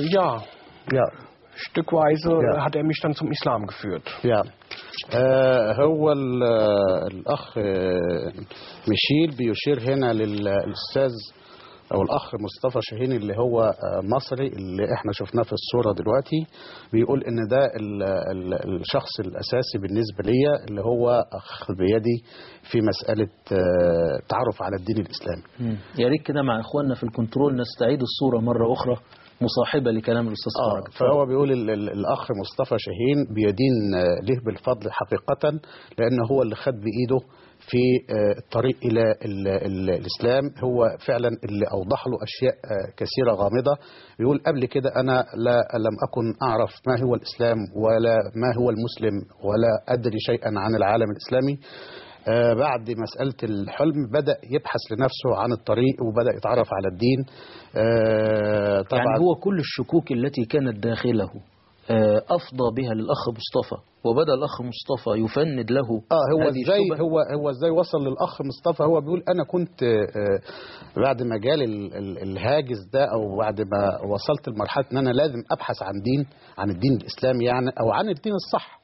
[SPEAKER 8] stückweise hat er mich dann zum Islam geführt.
[SPEAKER 7] Ja. هو الأخ ميشيل بيشير هنا للأستاذ أو الأخ مصطفى شاهين اللي هو مصري اللي احنا شفناه في الصورة دلوقتي. بيقول إن ده الشخص الأساسي بالنسبة لي اللي هو أخ بيدي في مسألة تعرف على الدين الإسلامي.
[SPEAKER 1] يا ريت كده مع إخواننا في الكنترول نستعيد الصورة مرة أخرى مصاحبة لكلام الأستاذ فرج.
[SPEAKER 7] فهو بيقول الأخ مصطفى شاهين بيدين له بالفضل حقيقة، لأنه هو اللي خد بإيده في الطريق إلى الإسلام. هو فعلا اللي أوضح له أشياء كثيرة غامضة. بيقول قبل كده أنا لم أكن أعرف ما هو الإسلام ولا ما هو المسلم ولا أدري شيئا عن العالم الإسلامي. بعد مسألة الحلم بدأ يبحث لنفسه عن الطريق وبدأ يتعرف على الدين. طبعا
[SPEAKER 1] يعني هو كل الشكوك التي كانت داخله أفضى بها للأخ مصطفى، وبدأ الأخ مصطفى يفند له
[SPEAKER 7] هو ازاي وصل للأخ مصطفى. هو بيقول أنا كنت بعد ما جالي الهاجس ده، أو بعد ما وصلت لمرحلة أن أنا لازم أبحث عن الدين الإسلامي يعني، أو عن الدين الصح،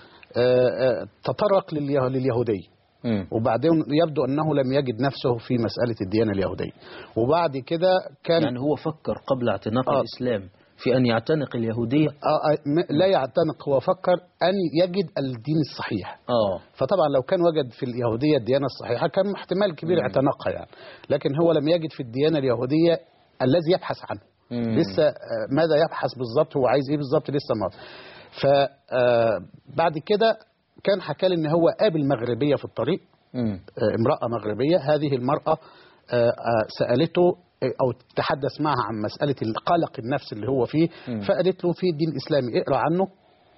[SPEAKER 7] تطرق لليهودية. وبعدين يبدو أنه لم يجد نفسه في مسألة الديانة اليهودية، وبعد كده كان
[SPEAKER 1] يعني هو فكر قبل اعتناق الإسلام في أن يعتنق اليهودية.
[SPEAKER 7] لا يعتنق، هو فكر أن يجد الدين الصحيح. فطبعا لو كان وجد في اليهودية الديانة الصحيحة كان احتمال كبير اعتنقها يعني، لكن هو لم يجد في الديانة اليهودية الذي يبحث عنه. لسه ماذا يبحث بالضبط، هو عايز ايه بالضبط لسه ما. فبعد كده كان حكى لي ان هو قابل مغربية في الطريق، امرأة مغربية. هذه المرأة سألته أو تحدث معها عن مسألة القلق النفس اللي هو فيه، فقالت له في الدين الإسلامي اقرأ عنه،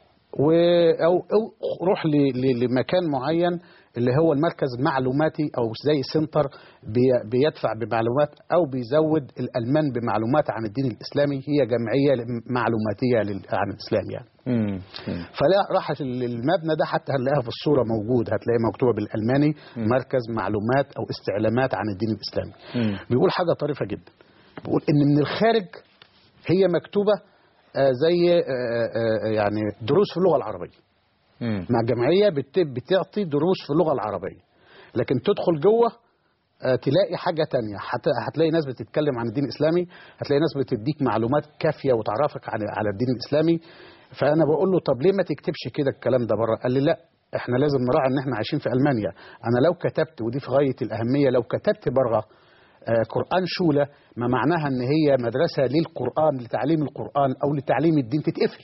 [SPEAKER 7] أو روح لمكان معين اللي هو المركز المعلوماتي أو زي سنتر بيدفع بمعلومات أو بيزود الألمان بمعلومات عن الدين الإسلامي، هي جمعية معلوماتية عن الإسلام يعني. فلا راحت المبنى ده، حتى هنلاقيها في الصورة موجود، هتلاقيها مكتوبة بالألماني مركز معلومات أو استعلامات عن الدين الإسلامي. بيقول حاجة طريفة جدا، بيقول إن من الخارج هي مكتوبة زي يعني دروس في اللغة العربية، مع جمعية بتعطي دروس في اللغة العربية، لكن تدخل جوه تلاقي حاجة تانية. هتلاقي ناس بتتكلم عن الدين الإسلامي، هتلاقي ناس بتديك معلومات كافية وتعرفك على الدين الإسلامي. فأنا بقول له طب ليه ما تكتبش كده الكلام ده بره؟ قال لي لا، احنا لازم نراعي ان احنا عايشين في ألمانيا. انا لو كتبت، ودي في غاية الأهمية، لو كتبت بره قرآن شولة، ما معناها ان هي مدرسة للقرآن، لتعليم القرآن او لتعليم الدين، تتقفل.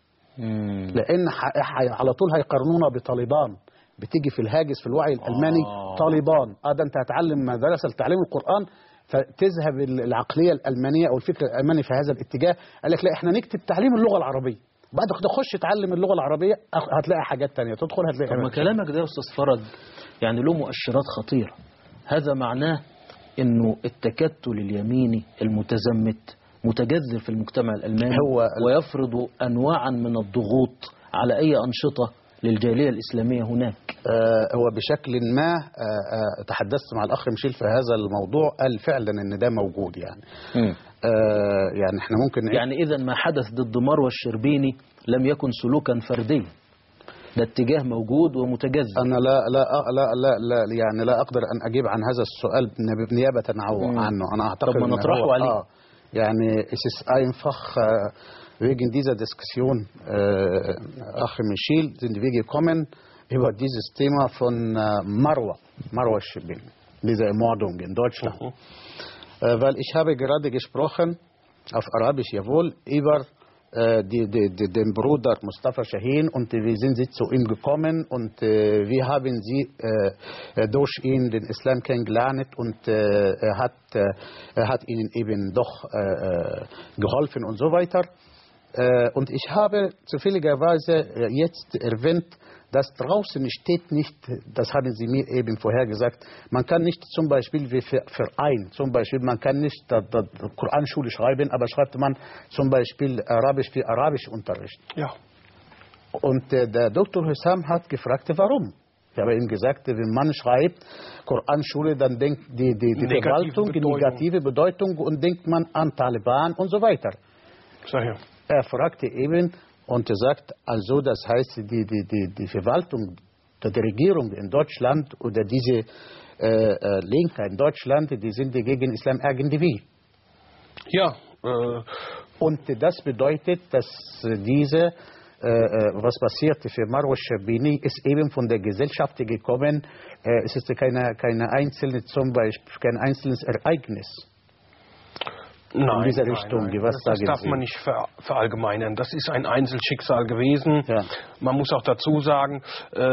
[SPEAKER 7] لان على طول هيقارنونا بطالبان، بتيجي في الهاجس في الوعي الألماني طالبان. ده انت هتعلم مدرسة لتعليم القرآن، فتذهب العقلية الألمانية او الفكر الألماني في هذا الاتجاه. قال لك لا، احنا نكتب تعليم اللغة العربية، بعد كده خش تعلم اللغة العربية، هتلاقي حاجات تانية تدخل هتلاقي.
[SPEAKER 1] طب ما كلامك ده يا أستاذ فرج يعني له مؤشرات خطيرة. هذا معناه انه التكتل اليميني المتزمت متجذر في المجتمع الألماني، ويفرض أنواعا من الضغوط على أي أنشطة للجالية الإسلامية هناك.
[SPEAKER 7] هو بشكل ما تحدثت مع الأخ ميشيل في هذا الموضوع، قال فعلا ان ده موجود يعني. يعني احنا ممكن
[SPEAKER 1] يعني إذا ما حدث ضد مروة الشربيني لم يكن سلوكا فرديا، ده اتجاه موجود ومتجذر.
[SPEAKER 7] أنا لا يعني لا أقدر أن أجيب عن هذا السؤال بنيابة عنه. أنا أعتقد
[SPEAKER 1] طب ما نطرحه عليه.
[SPEAKER 7] يعني es ist einfach wegen dieser Diskussion Ach Michel sind wir gekommen über dieses Thema von Marwa Shibin, diese Ermordung in Deutschland. Weil ich habe gerade gesprochen, auf Arabisch jawohl, über den Bruder Mustafa Shahin, und wir sind zu ihm gekommen und wir haben sie durch ihn den Islam kennengelernt, und er hat ihnen eben doch geholfen und so weiter. Und ich habe zufälligerweise jetzt erwähnt, dass draußen steht nicht, das haben Sie mir eben vorher gesagt, man kann nicht zum Beispiel wie Verein, zum Beispiel man kann nicht die Koranschule schreiben, aber schreibt man zum Beispiel Arabisch für Arabischunterricht.
[SPEAKER 8] Ja.
[SPEAKER 7] Und der Dr. Hussam hat gefragt, warum? Ich habe ihm gesagt, wenn man schreibt Koranschule, dann denkt die Verwaltung, die negative Bedeutung, und denkt man an Taliban und so weiter.
[SPEAKER 8] Sicher.
[SPEAKER 7] Er fragte eben und er sagt, also das heißt, die Verwaltung der Regierung in Deutschland oder diese Linke in Deutschland, die sind gegen Islam irgendwie.
[SPEAKER 8] Ja.
[SPEAKER 7] Und das bedeutet, dass diese was passierte für Marwa Sharbini, ist eben von der Gesellschaft gekommen. Es ist keine einzelne, zum Beispiel kein einzelnes Ereignis.
[SPEAKER 8] Nein,
[SPEAKER 7] dieser Richtung.
[SPEAKER 8] nein.
[SPEAKER 7] Was
[SPEAKER 8] Das
[SPEAKER 7] sagen
[SPEAKER 8] darf
[SPEAKER 7] Sie?
[SPEAKER 8] man nicht verallgemeinern. Das ist ein Einzelschicksal gewesen.
[SPEAKER 7] Ja.
[SPEAKER 8] Man muss auch dazu sagen,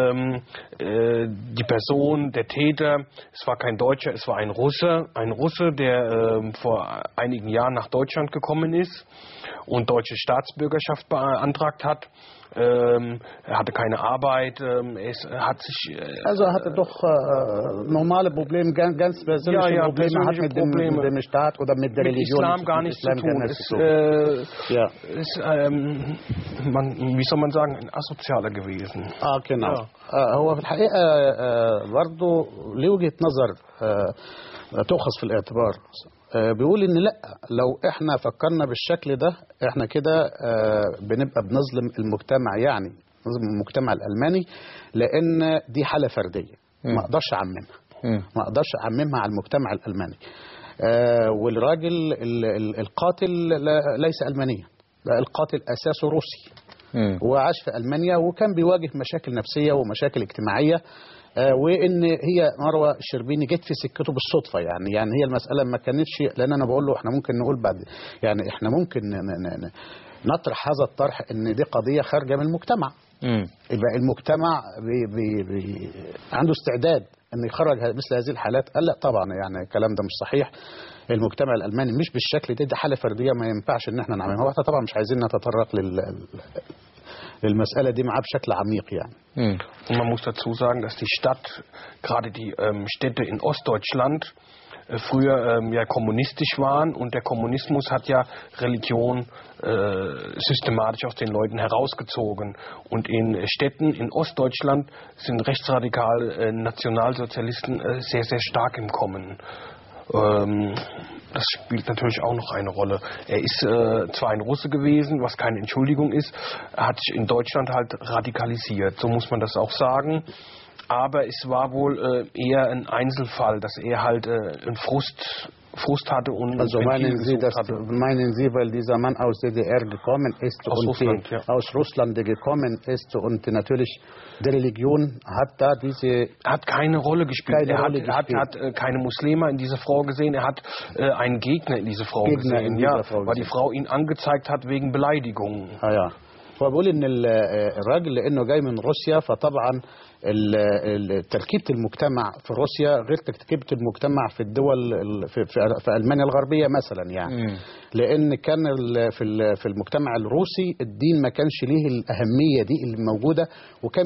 [SPEAKER 8] die Person, der Täter, es war kein Deutscher, es war ein Russe, der vor einigen Jahren nach Deutschland gekommen ist und deutsche Staatsbürgerschaft beantragt hat. Er hatte keine Arbeit, hat sich...
[SPEAKER 7] Also er hatte doch normale Probleme, ganz persönliche Probleme hat mit dem Staat oder mit der
[SPEAKER 8] mit
[SPEAKER 7] Religion.
[SPEAKER 8] Islam gar nichts zu tun. Wie soll man sagen, ein Asozialer gewesen.
[SPEAKER 7] genau. هو في الحقيقة برضه ليه وجهة نظر تؤخذ في الاعتبار. بيقول ان لا، لو احنا فكرنا بالشكل ده احنا كده بنبقى بنظلم المجتمع، يعني نظلم المجتمع الألماني، لان دي حالة فردية ما اقدرش اعممها على المجتمع الألماني. والراجل القاتل ليس ألمانيا، القاتل أساسه روسي وعاش في ألمانيا وكان بيواجه مشاكل نفسية ومشاكل اجتماعية، وان هي مروه الشربيني جت في سكته بالصدفه. يعني هي المساله ما كانتش، لان انا بقول له احنا ممكن نقول بعد، يعني احنا ممكن نطرح هذا الطرح ان دي قضيه خارجه من المجتمع. يبقى المجتمع عنده استعداد ان يخرج مثل هذه الحالات. قال لا طبعا، يعني الكلام ده مش صحيح. المجتمع الالماني مش بالشكل ده حاله فرديه ما ينفعش ان احنا نعملها. واحنا طبعا مش عايزين نتطرق للمسألة دي معاه بشكل عميق يعني.
[SPEAKER 8] Und man muss dazu sagen, dass die Stadt, gerade die Städte in Ostdeutschland, früher ja kommunistisch waren und der Kommunismus hat ja Religion systematisch aus den Leuten herausgezogen. Und in Städten in Ostdeutschland sind rechtsradikale Nationalsozialisten sehr, sehr stark im Kommen. Das spielt natürlich auch noch eine Rolle. Er ist zwar ein Russe gewesen, was keine Entschuldigung ist, er hat sich in Deutschland halt radikalisiert, so muss man das auch sagen. Aber es war wohl eher ein Einzelfall, dass er halt einen Frust hatte und
[SPEAKER 7] also meinen Sie, weil dieser Mann aus DDR gekommen ist aus Russland gekommen ist und natürlich die Religion hat da
[SPEAKER 8] hat keine Rolle gespielt. Er hat keine Muslime in dieser Frau gesehen, er hat einen Gegner in dieser Frau gesehen, weil die Frau ihn angezeigt hat wegen Beleidigungen.
[SPEAKER 7] هو بيقول ان الراجل لانه جاي من روسيا فطبعا تركيبه المجتمع في روسيا غير تركيبه المجتمع في الدول في المانيا الغربيه مثلا، يعني لان كان في المجتمع الروسي الدين ما كانش ليه الاهميه دي اللي موجوده، وكان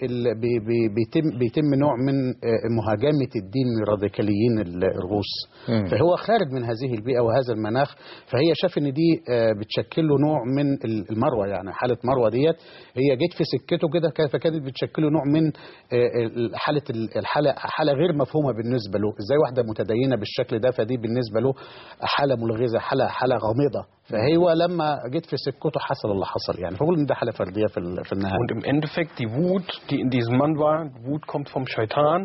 [SPEAKER 7] بيتم نوع من مهاجمه الدين من الراديكاليين الروس. فهو خارج من هذه البيئه وهذا المناخ، فهي شاف ان دي بتشكل له نوع من المروه، يعني حاله مروه ديت هي جت في سكته كده، فكانت بتشكل له نوع من حاله غير مفهومه بالنسبه له. ازاي واحده متدينه بالشكل ده، فدي بالنسبه له حاله ملغزه، حاله غامضه. فهو لما جيت في سكته حصل اللي حصل، يعني فبقول ان ده حاله فرديه في النهايه.
[SPEAKER 8] Und im Endeffekt die Wut, die in diesem Mann war, Wut kommt vom Scheitan.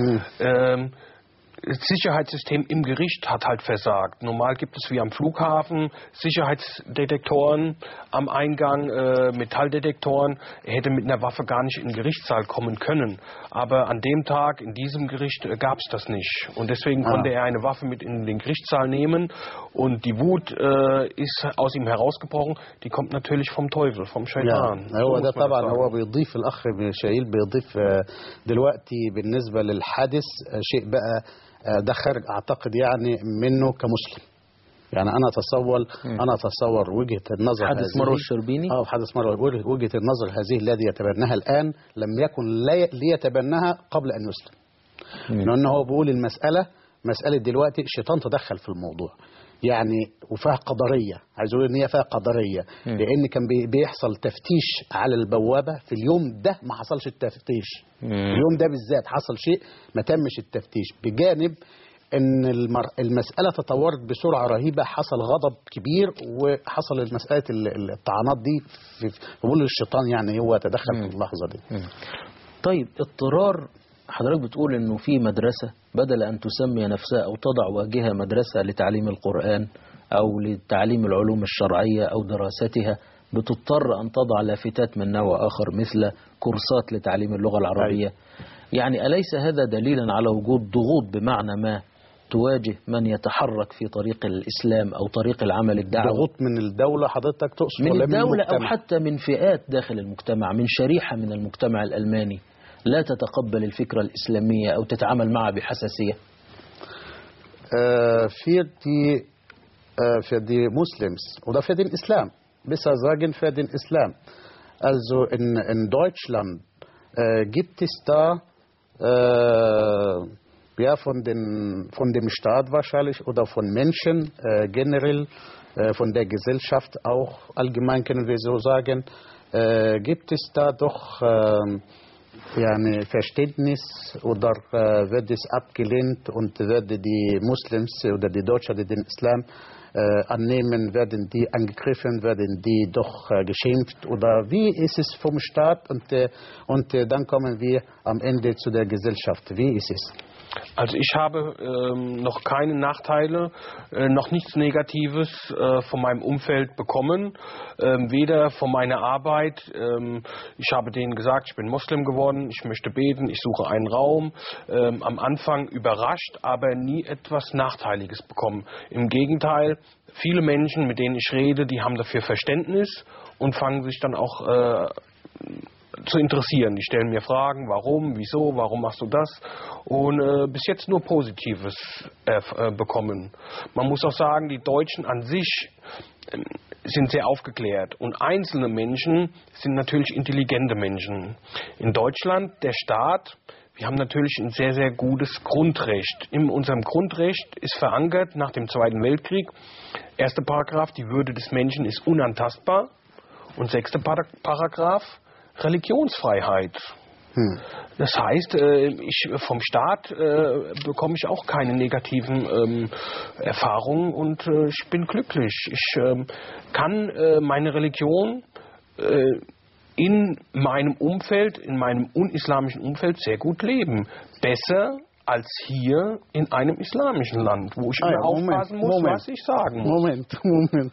[SPEAKER 8] Das Sicherheitssystem im Gericht hat halt versagt. Normal gibt es wie am Flughafen Sicherheitsdetektoren am Eingang, Metalldetektoren. Er hätte mit einer Waffe gar nicht in den Gerichtssaal kommen können. Aber an dem Tag in diesem Gericht gab es das nicht. Und deswegen konnte er eine Waffe mit in den Gerichtssaal nehmen. Und die Wut ist aus ihm herausgebrochen. Die kommt natürlich vom Teufel, vom Scheitan.
[SPEAKER 7] هو ده طبعا هو بيضيف الأخ شايل بيضيف دلوقتي بالنسبة للحادث شيء بقى ده خارج اعتقد يعني منه كمسلم. يعني انا اتصور وجهه النظر
[SPEAKER 1] حادث مروه الشربيني
[SPEAKER 7] حادث مروه، وجهه النظر هذه الذي يتبناها الان لم يكن ليتبناها قبل ان يسلم. لانه هو بيقول المساله مساله دلوقتي الشيطان تدخل في الموضوع، يعني وفيها قدريه، عايز اقول ان هي فيها قدريه، لان كان بيحصل تفتيش على البوابه في اليوم ده ما حصلش التفتيش. اليوم ده بالذات حصل شيء ما تمش التفتيش، بجانب ان المساله تطورت بسرعه رهيبه، حصل غضب كبير وحصل مساله الطعنات دي بقول الشيطان يعني هو تدخل في اللحظه دي.
[SPEAKER 1] طيب اضطرار، حضرتك بتقول انه في مدرسة بدل ان تسمي نفسها او تضع واجهة مدرسة لتعليم القرآن او لتعليم العلوم الشرعية او دراستها، بتضطر ان تضع لافتات من نوع اخر مثل كورسات لتعليم اللغة العربية. يعني أليس هذا دليلا على وجود ضغوط بمعنى ما تواجه من يتحرك في طريق الإسلام أو طريق العمل الدعوي؟
[SPEAKER 7] ضغوط من الدولة حضرتك تقصد؟
[SPEAKER 1] من
[SPEAKER 7] ولا
[SPEAKER 1] الدولة
[SPEAKER 7] من
[SPEAKER 1] أو حتى من فئات داخل المجتمع، من شريحة من المجتمع الألماني لا تتقبل الفكرة الإسلامية أو تتعامل معها بحساسية؟
[SPEAKER 7] für die Muslims oder für den Islam, besser sagen für den Islam. Also in Deutschland gibt es da ja von dem Staat wahrscheinlich oder von Menschen generell, von der Gesellschaft auch allgemein können wir so sagen, gibt es da doch Verständnis oder wird es abgelehnt und werden die Muslims oder die Deutschen, die den Islam annehmen, werden die angegriffen, werden die doch geschimpft oder wie ist es vom Staat und dann kommen wir am Ende zu der Gesellschaft. Wie ist es?
[SPEAKER 8] Also ich habe noch keine Nachteile, noch nichts Negatives von meinem Umfeld bekommen, weder von meiner Arbeit. Ich habe denen gesagt, ich bin Muslim geworden, ich möchte beten, ich suche einen Raum. Am Anfang überrascht, aber nie etwas Nachteiliges bekommen. Im Gegenteil, viele Menschen, mit denen ich rede, die haben dafür Verständnis und fangen sich dann auch zu interessieren. Die stellen mir Fragen, warum, wieso, warum machst du das? Und bis jetzt nur Positives bekommen. Man muss auch sagen, die Deutschen an sich sind sehr aufgeklärt und einzelne Menschen sind natürlich intelligente Menschen. In Deutschland, der Staat, wir haben natürlich ein sehr, sehr gutes Grundrecht. In unserem Grundrecht ist verankert nach dem Zweiten Weltkrieg, erster Paragraph, die Würde des Menschen ist unantastbar und sechster Paragraph, Religionsfreiheit. Das heißt, vom Staat bekomme ich auch keine negativen Erfahrungen und ich bin glücklich. Ich kann meine Religion in meinem Umfeld, in meinem unislamischen Umfeld sehr gut leben. Besser als hier in einem islamischen Land, wo ich immer aufpassen muss, was ich sagen muss.
[SPEAKER 7] Moment.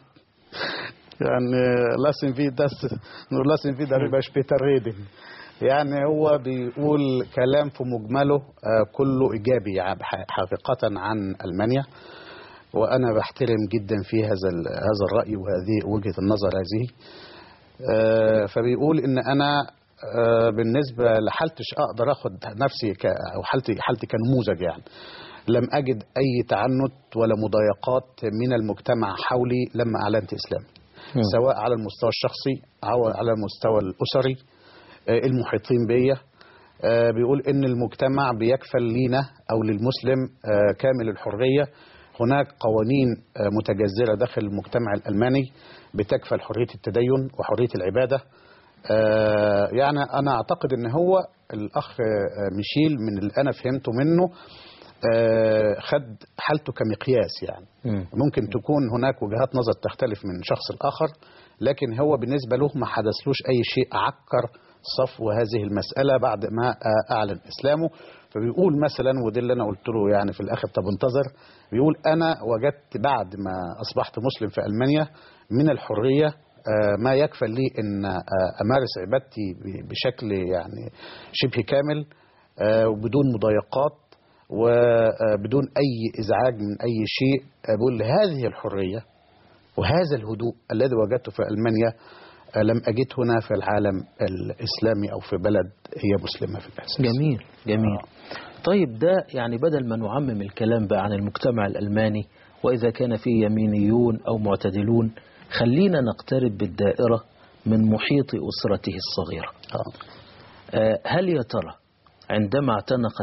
[SPEAKER 7] lassen wir darüber später reden. يعني هو بيقول كلام في مجمله كله إيجابي حقيقة عن ألمانيا، وأنا بحترم جدا في هذا الرأي وهذه وجهة النظر هذه. فبيقول إن أنا بالنسبة لحالتش أقدر أخد نفسي أو حالتي كنموذج، يعني لم أجد أي تعنت ولا مضايقات من المجتمع حولي لما أعلنت إسلام، سواء على المستوى الشخصي أو على المستوى الأسري. المحيطين بيا بيقول إن المجتمع بيكفل لينا أو للمسلم كامل الحرية. هناك قوانين متجذرة داخل المجتمع الألماني بتكفل حرية التدين وحرية العبادة. يعني أنا أعتقد إن هو الأخ ميشيل من اللي أنا فهمته منه خد حالته كمقياس، يعني ممكن تكون هناك وجهات نظر تختلف من شخص الآخر، لكن هو بالنسبة له ما حدثلوش أي شيء عكر صفو هذه المسألة بعد ما أعلن إسلامه. فبيقول مثلا، وده اللي أنا قلت له يعني في الآخر طب انتظر، بيقول أنا وجدت بعد ما أصبحت مسلم في ألمانيا من الحرية ما يكفل لي أن أمارس عبادتي بشكل يعني شبه كامل وبدون مضايقات وبدون أي إزعاج من أي شيء. بقول هذه الحرية وهذا الهدوء الذي وجدته في ألمانيا لم أجد هنا في العالم الإسلامي أو في بلد هي مسلمة في الأساس.
[SPEAKER 1] جميل. طيب ده يعني بدل ما نعمم الكلام بقى عن المجتمع الألماني وإذا كان فيه يمينيون أو معتدلون، خلينا نقترب بالدائرة من محيط أسرته الصغيرة. هل يا ترى عندما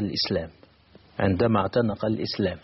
[SPEAKER 1] اعتنق الإسلام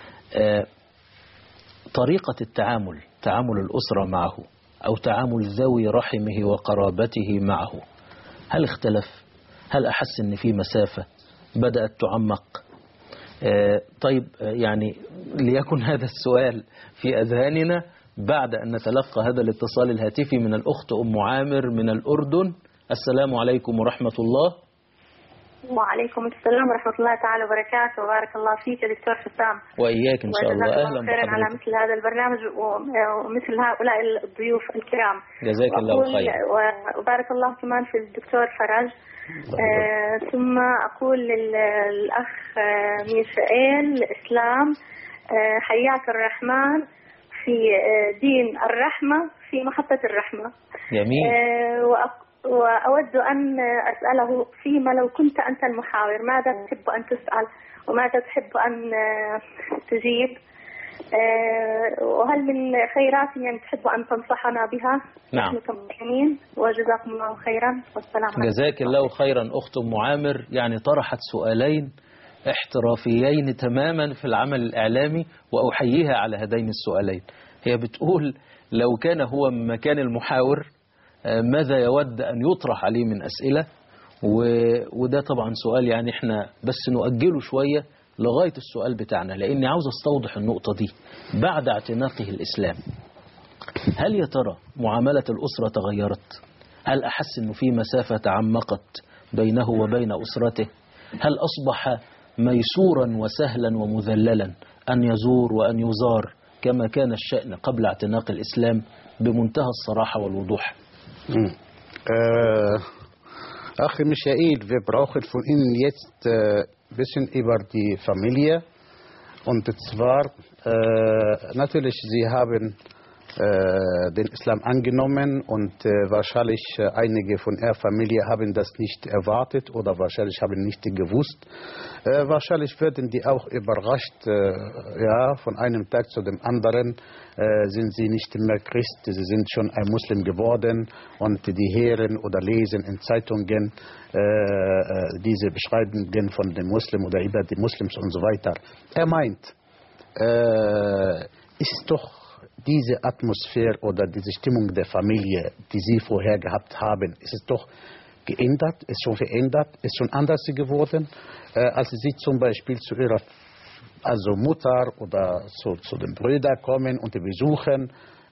[SPEAKER 1] طريقة تعامل الأسرة معه أو تعامل ذوي رحمه وقرابته معه هل اختلف؟ هل أحس أن في مسافة بدأت تعمق؟ طيب يعني ليكن هذا السؤال في أذهاننا بعد أن نتلقى هذا الاتصال الهاتفي من الأخت أم عامر من الأردن. السلام عليكم ورحمة الله.
[SPEAKER 10] وعليكم السلام ورحمة الله تعالى وبركاته. بارك الله فيك يا دكتور حسام.
[SPEAKER 1] وإياك إن شاء الله. أهلا
[SPEAKER 10] بحضرتك على مثل هذا البرنامج ومثل هؤلاء الضيوف الكرام.
[SPEAKER 1] جزاك الله خير.
[SPEAKER 10] وبارك الله كمان في الدكتور فرج. ثم أقول للأخ ميشائيل الإسلام حياك الرحمن في دين الرحمة في محطة الرحمة.
[SPEAKER 1] جميل.
[SPEAKER 10] وأود أن أسأله فيما لو كنت أنت المحاور ماذا تحب أن تسأل وماذا تحب أن تجيب، وهل من خيرات يعني تحب أن تنصحنا بها؟
[SPEAKER 1] نعم.
[SPEAKER 10] كمسلمين. وجزاكم الله خيرا والسلام عليكم.
[SPEAKER 1] جزاك الله خيرا أخت أم عامر، يعني طرحت سؤالين احترافيين تماما في العمل الإعلامي، وأحييها على هذين السؤالين. هي بتقول لو كان هو مكان المحاور ماذا يود أن يطرح عليه من أسئلة، وده طبعا سؤال يعني احنا بس نؤجله شوية لغاية السؤال بتاعنا، لأني عاوز استوضح النقطة دي. بعد اعتناقه الإسلام هل يا ترى معاملة الأسرة تغيرت؟ هل أحس أنه في مسافة تعمقت بينه وبين أسرته؟ هل أصبح ميسورا وسهلا ومذللا أن يزور وأن يزار كما كان الشأن قبل اعتناق الإسلام بمنتهى الصراحة والوضوح؟
[SPEAKER 7] Achim Michael, wir brauchen von Ihnen jetzt ein bisschen über die Familie. Und zwar, natürlich, Sie haben den Islam angenommen und wahrscheinlich einige von Ihrer Familie haben das nicht erwartet oder wahrscheinlich haben nicht gewusst. Wahrscheinlich werden die auch überrascht, ja, von einem Tag zu dem anderen sind sie nicht mehr Christ, sie sind schon ein Muslim geworden und die hören oder lesen in Zeitungen diese Beschreibungen von den Muslimen oder über die Muslims und so weiter. Er meint, ist doch diese Atmosphäre oder diese Stimmung der Familie, die Sie vorher gehabt haben, ist es doch geändert, ist schon verändert, ist schon anders geworden, als Sie zum Beispiel zu Ihrer Mutter oder zu den Brüdern kommen und besuchen,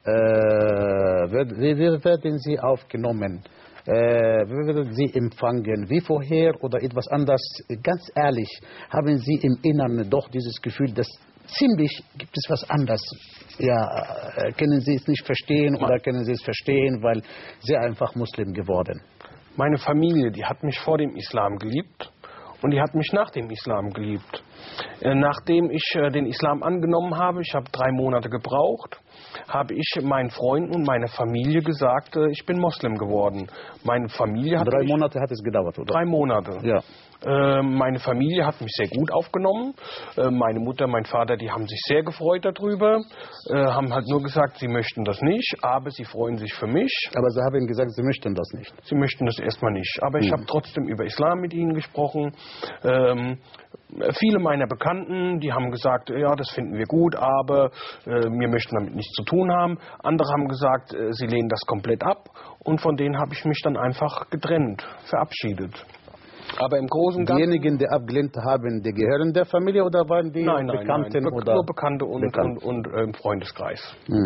[SPEAKER 7] wie werden Sie aufgenommen? Wie werden Sie empfangen? Wie vorher oder etwas anders? Ganz ehrlich, haben Sie im Inneren doch dieses Gefühl, dass ziemlich gibt es was anderes? Ja, können Sie es nicht verstehen oder können Sie es verstehen, weil Sie einfach Muslim geworden?
[SPEAKER 8] Meine Familie, die hat mich vor dem Islam geliebt und die hat mich nach dem Islam geliebt. Nachdem ich den Islam angenommen habe, ich habe 3 Monate gebraucht, habe ich meinen Freunden und meiner Familie gesagt, ich bin Moslem geworden. Meine Familie hat
[SPEAKER 7] 3 Monate hat es gedauert, oder?
[SPEAKER 8] 3 Monate.
[SPEAKER 7] Ja.
[SPEAKER 8] Meine Familie hat mich sehr gut aufgenommen. Meine Mutter, mein Vater, die haben sich sehr gefreut darüber. Haben halt nur gesagt, sie möchten das nicht, aber sie freuen sich für mich.
[SPEAKER 7] Aber sie haben gesagt, sie möchten das nicht.
[SPEAKER 8] Sie möchten das erstmal nicht. Aber ich habe trotzdem über Islam mit ihnen gesprochen. Viele meiner Bekannten, die haben gesagt, ja, das finden wir gut, aber wir möchten damit nichts zu tun haben. Andere haben gesagt, sie lehnen das komplett ab. Und von denen habe ich mich dann einfach getrennt, verabschiedet. Aber im Großen und Ganzen...
[SPEAKER 7] Diejenigen, die abgelehnt haben, die gehören der Familie oder waren die Bekannten?
[SPEAKER 8] Nein, nur Bekannte und im Freundeskreis.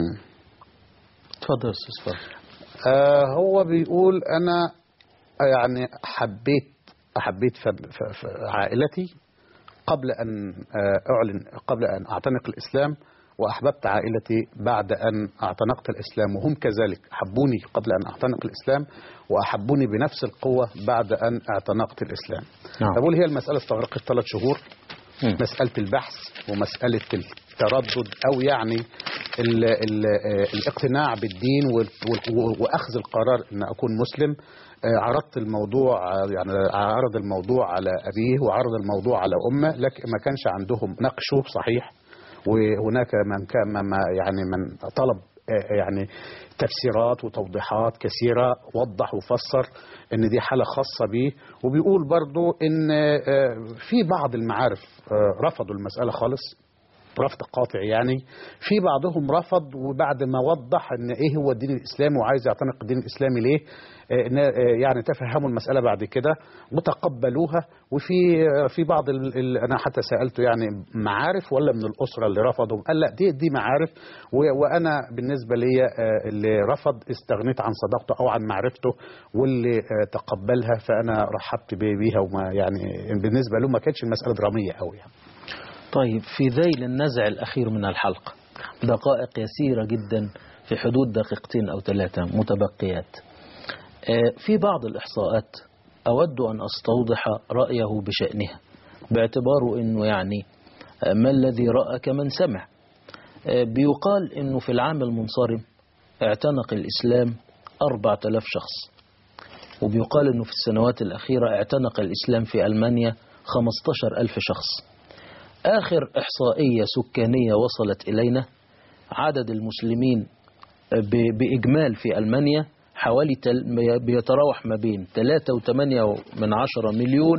[SPEAKER 1] تفضل استاذ فرج.
[SPEAKER 7] هو بيقول أنا يعني أحبيت عائلتي قبل أن أعتنق الإسلام، وأحببت عائلتي بعد أن اعتنقت الإسلام، وهم كذلك أحبوني قبل أن أعتنق الإسلام وأحبوني بنفس القوة بعد أن اعتنقت الإسلام. أقول هي المسألة استغرقت 3 شهور، مسألة البحث ومسألة التردد أو يعني الاقتناع بالدين وأخذ القرار أن أكون مسلم. عرضت الموضوع، يعني عرض الموضوع على أبيه وعرض الموضوع على أمه، لكن ما كانش عندهم نقشه صحيح، وهناك من طلب يعني تفسيرات وتوضيحات كثيرة، وضح وفسر ان دي حالة خاصة به. وبيقول برضو ان في بعض المعارف رفضوا المسألة خالص، رفض قاطع يعني. في بعضهم رفض وبعد ما وضح ان ايه هو الدين الاسلامي وعايز يعتنق الدين الاسلامي ليه، يعني تفهموا المساله بعد كده وتقبلوها. وفي بعض انا حتى سالته يعني معارف ولا من الاسره اللي رفضوا، قال لا دي معارف، وانا بالنسبه لي اللي رفض استغنيت عن صداقته او عن معرفته، واللي تقبلها فانا رحبت بيها، وما يعني بالنسبه له ما كانتش المساله دراميه قوي يعني.
[SPEAKER 1] طيب في ذيل النزع الأخير من الحلقة، دقائق يسيرة جدا في حدود دقيقتين أو 3 متبقيات، في بعض الإحصاءات أود أن أستوضح رأيه بشأنها، باعتباره أنه يعني ما الذي رأى كمن سمع. بيقال أنه في العام المنصرم اعتنق الإسلام 4000 شخص، وبيقال أنه في السنوات الأخيرة اعتنق الإسلام في ألمانيا 15000 شخص. آخر إحصائية سكانية وصلت إلينا عدد المسلمين بإجمال في ألمانيا حوالي بيتراوح ما بين 3.8 مليون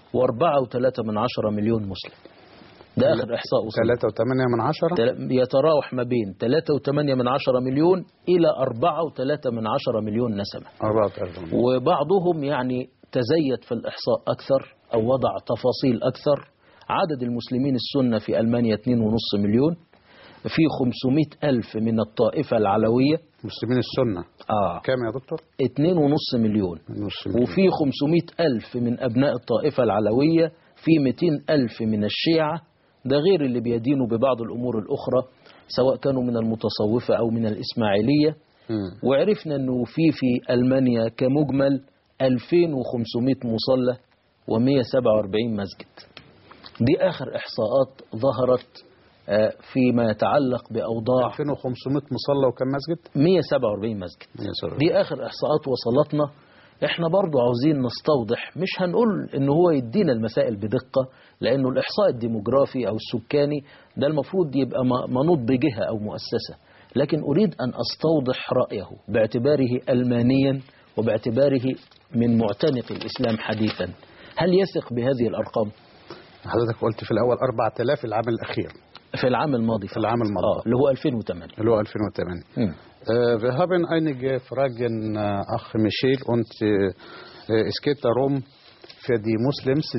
[SPEAKER 1] و4.3 مليون مسلم. ده آخر إحصاء وصل
[SPEAKER 7] 3.8
[SPEAKER 1] يتراوح ما بين 3.8 مليون إلى 4.3 مليون نسمة. وبعضهم يعني تزيد في الإحصاء أكثر أو وضع تفاصيل أكثر. عدد المسلمين السنة في ألمانيا 2.5 مليون، في 500,000 من الطائفة العلوية.
[SPEAKER 7] مسلمين السنة كم يا دكتور؟
[SPEAKER 1] 2.5 مليون. وفي 500,000 من أبناء الطائفة العلوية، في 200,000 من الشيعة، ده غير اللي بيدينوا ببعض الأمور الأخرى سواء كانوا من المتصوفة أو من الإسماعيلية. وعرفنا أنه في ألمانيا كمجمل 2500 مصلى و147 مسجد. دي آخر إحصاءات ظهرت فيما يتعلق بأوضاع
[SPEAKER 7] 2500 مصلى وكم مسجد؟
[SPEAKER 1] 147 مسجد. دي آخر إحصاءات وصلتنا. احنا برضو عاوزين نستوضح، مش هنقول انه هو يدينا المسائل بدقة، لانه الإحصاء الديموغرافي او السكاني ده المفروض يبقى منوط بجهة او مؤسسة، لكن اريد ان استوضح رأيه باعتباره ألمانيا وباعتباره من معتنق الإسلام حديثا. هل يثق بهذه الأرقام؟
[SPEAKER 7] حضرتك قلت في الأول 4000 العام الأخير،
[SPEAKER 1] في العام الماضي،
[SPEAKER 7] في العام الماضي
[SPEAKER 1] اللي هو 2008.
[SPEAKER 7] Wir haben einige Fragen, Ach Michel, und es geht darum, für die Muslims,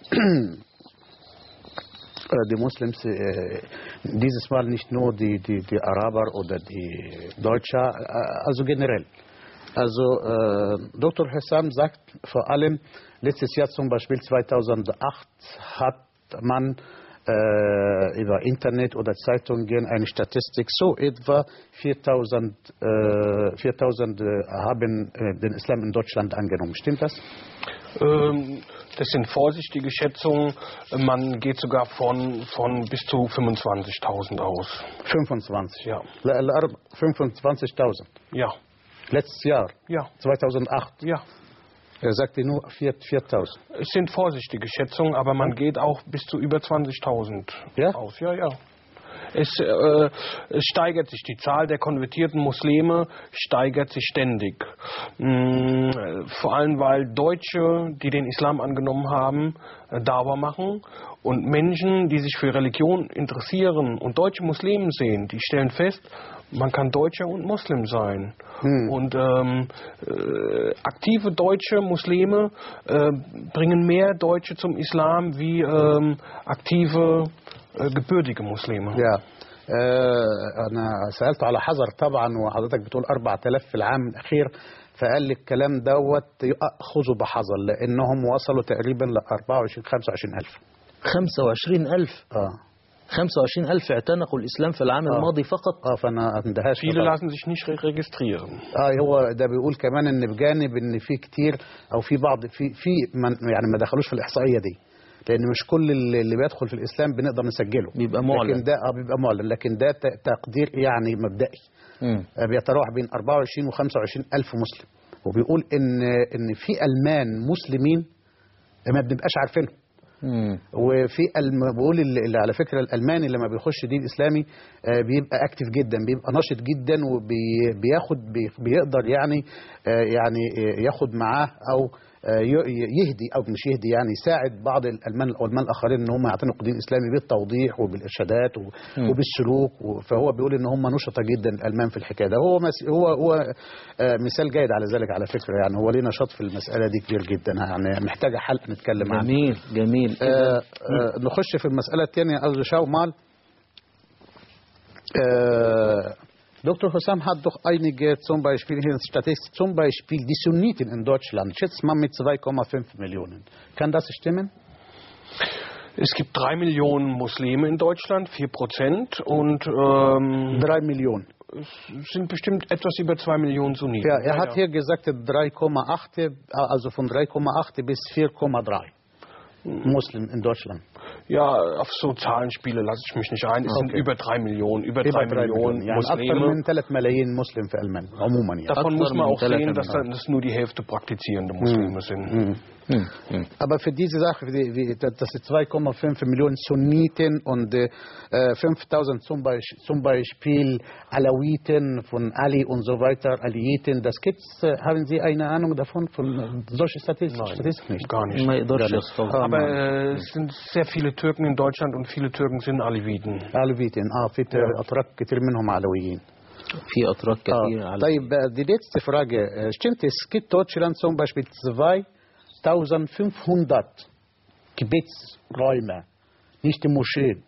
[SPEAKER 7] die Muslims, dieses Mal nicht nur die Araber oder die Deutscher, also generell. Also Dr. Hussam sagt vor allem, letztes Jahr zum Beispiel 2008 hat man über Internet oder Zeitungen eine Statistik, so etwa 4000 haben den Islam in Deutschland angenommen. Stimmt das?
[SPEAKER 8] Das sind vorsichtige Schätzungen. Man geht sogar von bis zu 25.000 aus.
[SPEAKER 7] 25?
[SPEAKER 8] Ja.
[SPEAKER 7] 25.000?
[SPEAKER 8] Ja.
[SPEAKER 7] Letztes Jahr?
[SPEAKER 8] Ja.
[SPEAKER 7] 2008?
[SPEAKER 8] Ja.
[SPEAKER 7] Er sagte nur 4.000.
[SPEAKER 8] Es sind vorsichtige Schätzungen, aber man geht auch bis zu über 20.000 aus. Ja, ja. Es steigert sich, die Zahl der konvertierten Muslime steigert sich ständig. Vor allem, weil Deutsche, die den Islam angenommen haben, Dawa machen, und Menschen, die sich für Religion interessieren und deutsche Muslimen sehen, die stellen fest, man kann Deutscher und Muslim sein. Und aktive deutsche Muslime bringen mehr Deutsche zum Islam wie aktive gebürtige مسلمة.
[SPEAKER 7] أنا سألته على حذر طبعا، وحضرتك بتقول 4000 في العام الأخير، فقال لي الكلام دوت يأخذوا بحذر لأنهم وصلوا تقريبا ل 25,000.
[SPEAKER 1] 25,000؟ 25,000 اعتنقوا الإسلام في العام الماضي فقط.
[SPEAKER 7] فأنا اندهاش.
[SPEAKER 8] Viele lassen sich nicht registrieren.
[SPEAKER 7] هو ده بيقول كمان إن بجانب إن في كتير أو في بعض في من يعني ما دخلوش في الإحصائية دي، لأن مش كل اللي بيدخل في الإسلام بنقدر نسجله،
[SPEAKER 1] بيبقى معلن.
[SPEAKER 7] لكن ده بيبقى معلن، لكن ده تقدير يعني مبدئي. بيتراوح بين 24 و 25 ألف مسلم، وبيقول إن في ألمان مسلمين ما بنبقاش عارفينهم. وفي بقول اللي على فكرة الألماني لما بيخش دين إسلامي بيبقى أكتف جدا، بيبقى ناشط جدا، وبياخد بيقدر يعني ياخد معاه أو يهدي او مش يهدي يعني يساعد بعض الالمان الاخرين ان هم يعتنقوا الدين الاسلامي بالتوضيح وبالارشادات وبالسلوك. فهو بيقول ان هم نشطه جدا الالمان في الحكايه ده. هو مثال جيد على ذلك على فكره. يعني هو ليه نشاط في المساله دي كبير جدا، يعني محتاجه حلقه نتكلم عنها.
[SPEAKER 1] جميل.
[SPEAKER 7] نخش في المساله الثانيه. Also schau mal, Dr. Hussam hat doch einige, zum Beispiel hier in Statistik, zum Beispiel die Sunniten in Deutschland, schätzt man mit 2,5 Millionen. Kann das stimmen?
[SPEAKER 8] Es gibt 3 Millionen Muslime in Deutschland, 4%. Und
[SPEAKER 7] 3 Millionen.
[SPEAKER 8] Es sind bestimmt etwas über 2 Millionen Sunniten.
[SPEAKER 7] Ja, er hat hier gesagt 3,8, also von 3,8 bis 4,3 Muslim in Deutschland.
[SPEAKER 8] Ja, auf so Zahlenspiele lasse ich mich nicht ein. Es sind über 3 Millionen, über 3 Millionen
[SPEAKER 7] أكثر من 3 ملايين مسلم في ألمانيا عموما. يعني.
[SPEAKER 8] Davon muss man auch sehen, dass das nur die Hälfte praktizierende Muslime sind.
[SPEAKER 7] Aber für diese Sache, das sind 2,5 Millionen Sunniten und 5.000 zum Beispiel Alawiten von Ali und so weiter, Aliyiten, das gibt's. Haben Sie eine Ahnung davon, von solchen Statistiken?
[SPEAKER 8] Nicht. Gar nicht. Aber es sind sehr viele Türken in Deutschland und viele Türken sind Aleviten.
[SPEAKER 7] Aleviten, في أتراك كثير منهم علويين.
[SPEAKER 1] في أتراك كثير علويين.
[SPEAKER 7] طيب die letzte Frage. Stimmt, es gibt Deutschland zum Beispiel 2500 Gebetsräume, nicht die Moscheen.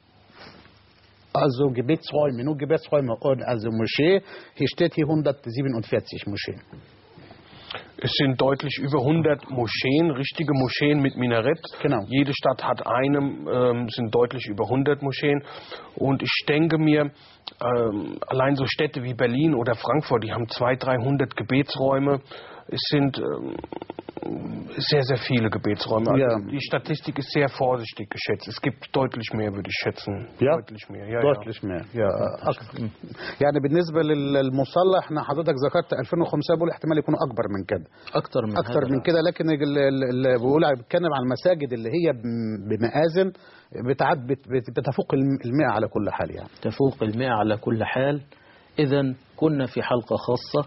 [SPEAKER 7] Also Gebetsräume, nur Gebetsräume, also Moschee. Hier steht hier 147 Moscheen.
[SPEAKER 8] Es sind deutlich über 100 Moscheen, richtige Moscheen mit Minarett.
[SPEAKER 7] Genau.
[SPEAKER 8] Jede Stadt hat eine, sind deutlich über 100 Moscheen. Und ich denke mir, allein so Städte wie Berlin oder Frankfurt, die haben 200-300 Gebetsräume. Es sind sehr, sehr viele Gebetsräume. Also die Statistik ist sehr vorsichtig geschätzt. Es gibt deutlich mehr, würde ich schätzen.
[SPEAKER 7] Ja?
[SPEAKER 8] Deutlich mehr.
[SPEAKER 7] deutlich mehr. يعني بالنسبة للمصلى احنا حضرتك ذكرت 2500 بقول احتمال يكونوا أكبر من كده. أكتر من كده. لكن اللي بتكلم عن المساجد اللي هي بمآذن بتفوق 100 على كل حال. يعني
[SPEAKER 1] تفوق 100 على كل حال. إذن كنا في حلقة خاصة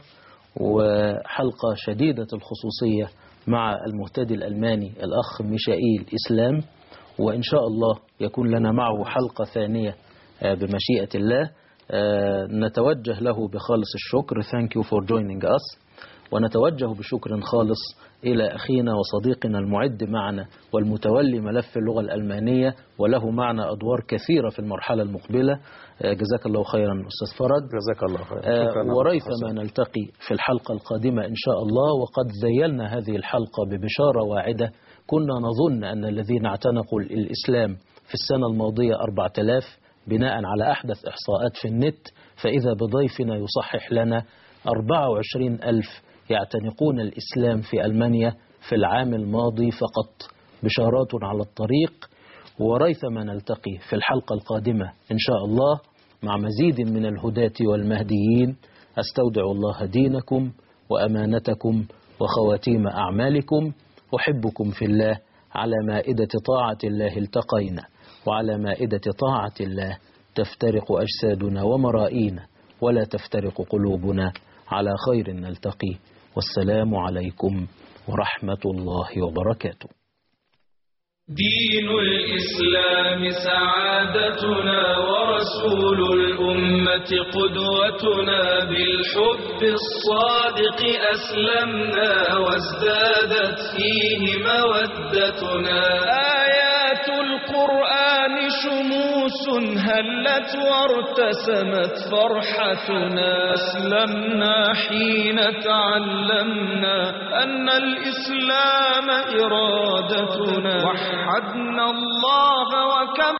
[SPEAKER 1] وحلقة شديدة الخصوصية مع المهتدي الألماني الأخ ميشائيل إسلام، وإن شاء الله يكون لنا معه حلقة ثانية بمشيئة الله. نتوجه له بخالص الشكر. Thank you for joining us. ونتوجه بشكر خالص إلى أخينا وصديقنا المعد معنا والمتولي ملف اللغة الألمانية، وله معنا أدوار كثيرة في المرحلة المقبلة. جزاك الله خيرا أستاذ فرج.
[SPEAKER 7] جزاك الله خيرا.
[SPEAKER 1] وريثما نلتقي في الحلقة القادمة إن شاء الله. وقد زيلنا هذه الحلقة ببشارة واعدة. كنا نظن أن الذين اعتنقوا الإسلام في السنة الماضية 4000 بناء على أحدث إحصاءات في النت، فإذا بضيفنا يصحح لنا 24,000 يعتنقون الإسلام في ألمانيا في العام الماضي فقط. بشارات على الطريق. وريثما نلتقي في الحلقة القادمة إن شاء الله مع مزيد من الهداة والمهديين. أستودع الله دينكم وأمانتكم وخواتيم أعمالكم. أحبكم في الله. على مائدة طاعة الله التقينا، وعلى مائدة طاعة الله تفترق أجسادنا ومرائينا، ولا تفترق قلوبنا. على خير نلتقي، والسلام عليكم ورحمة الله وبركاته.
[SPEAKER 11] دين الإسلام سعادتنا، ورسول الأمة قدوتنا. بالحب الصادق أسلمنا، وازدادت فيه مودتنا. آيات القرآن شموس هلت وارتسمت فرحتنا. أسلمنا حين تعلمنا أن الإسلام إرادتنا. وحدنا الله وكم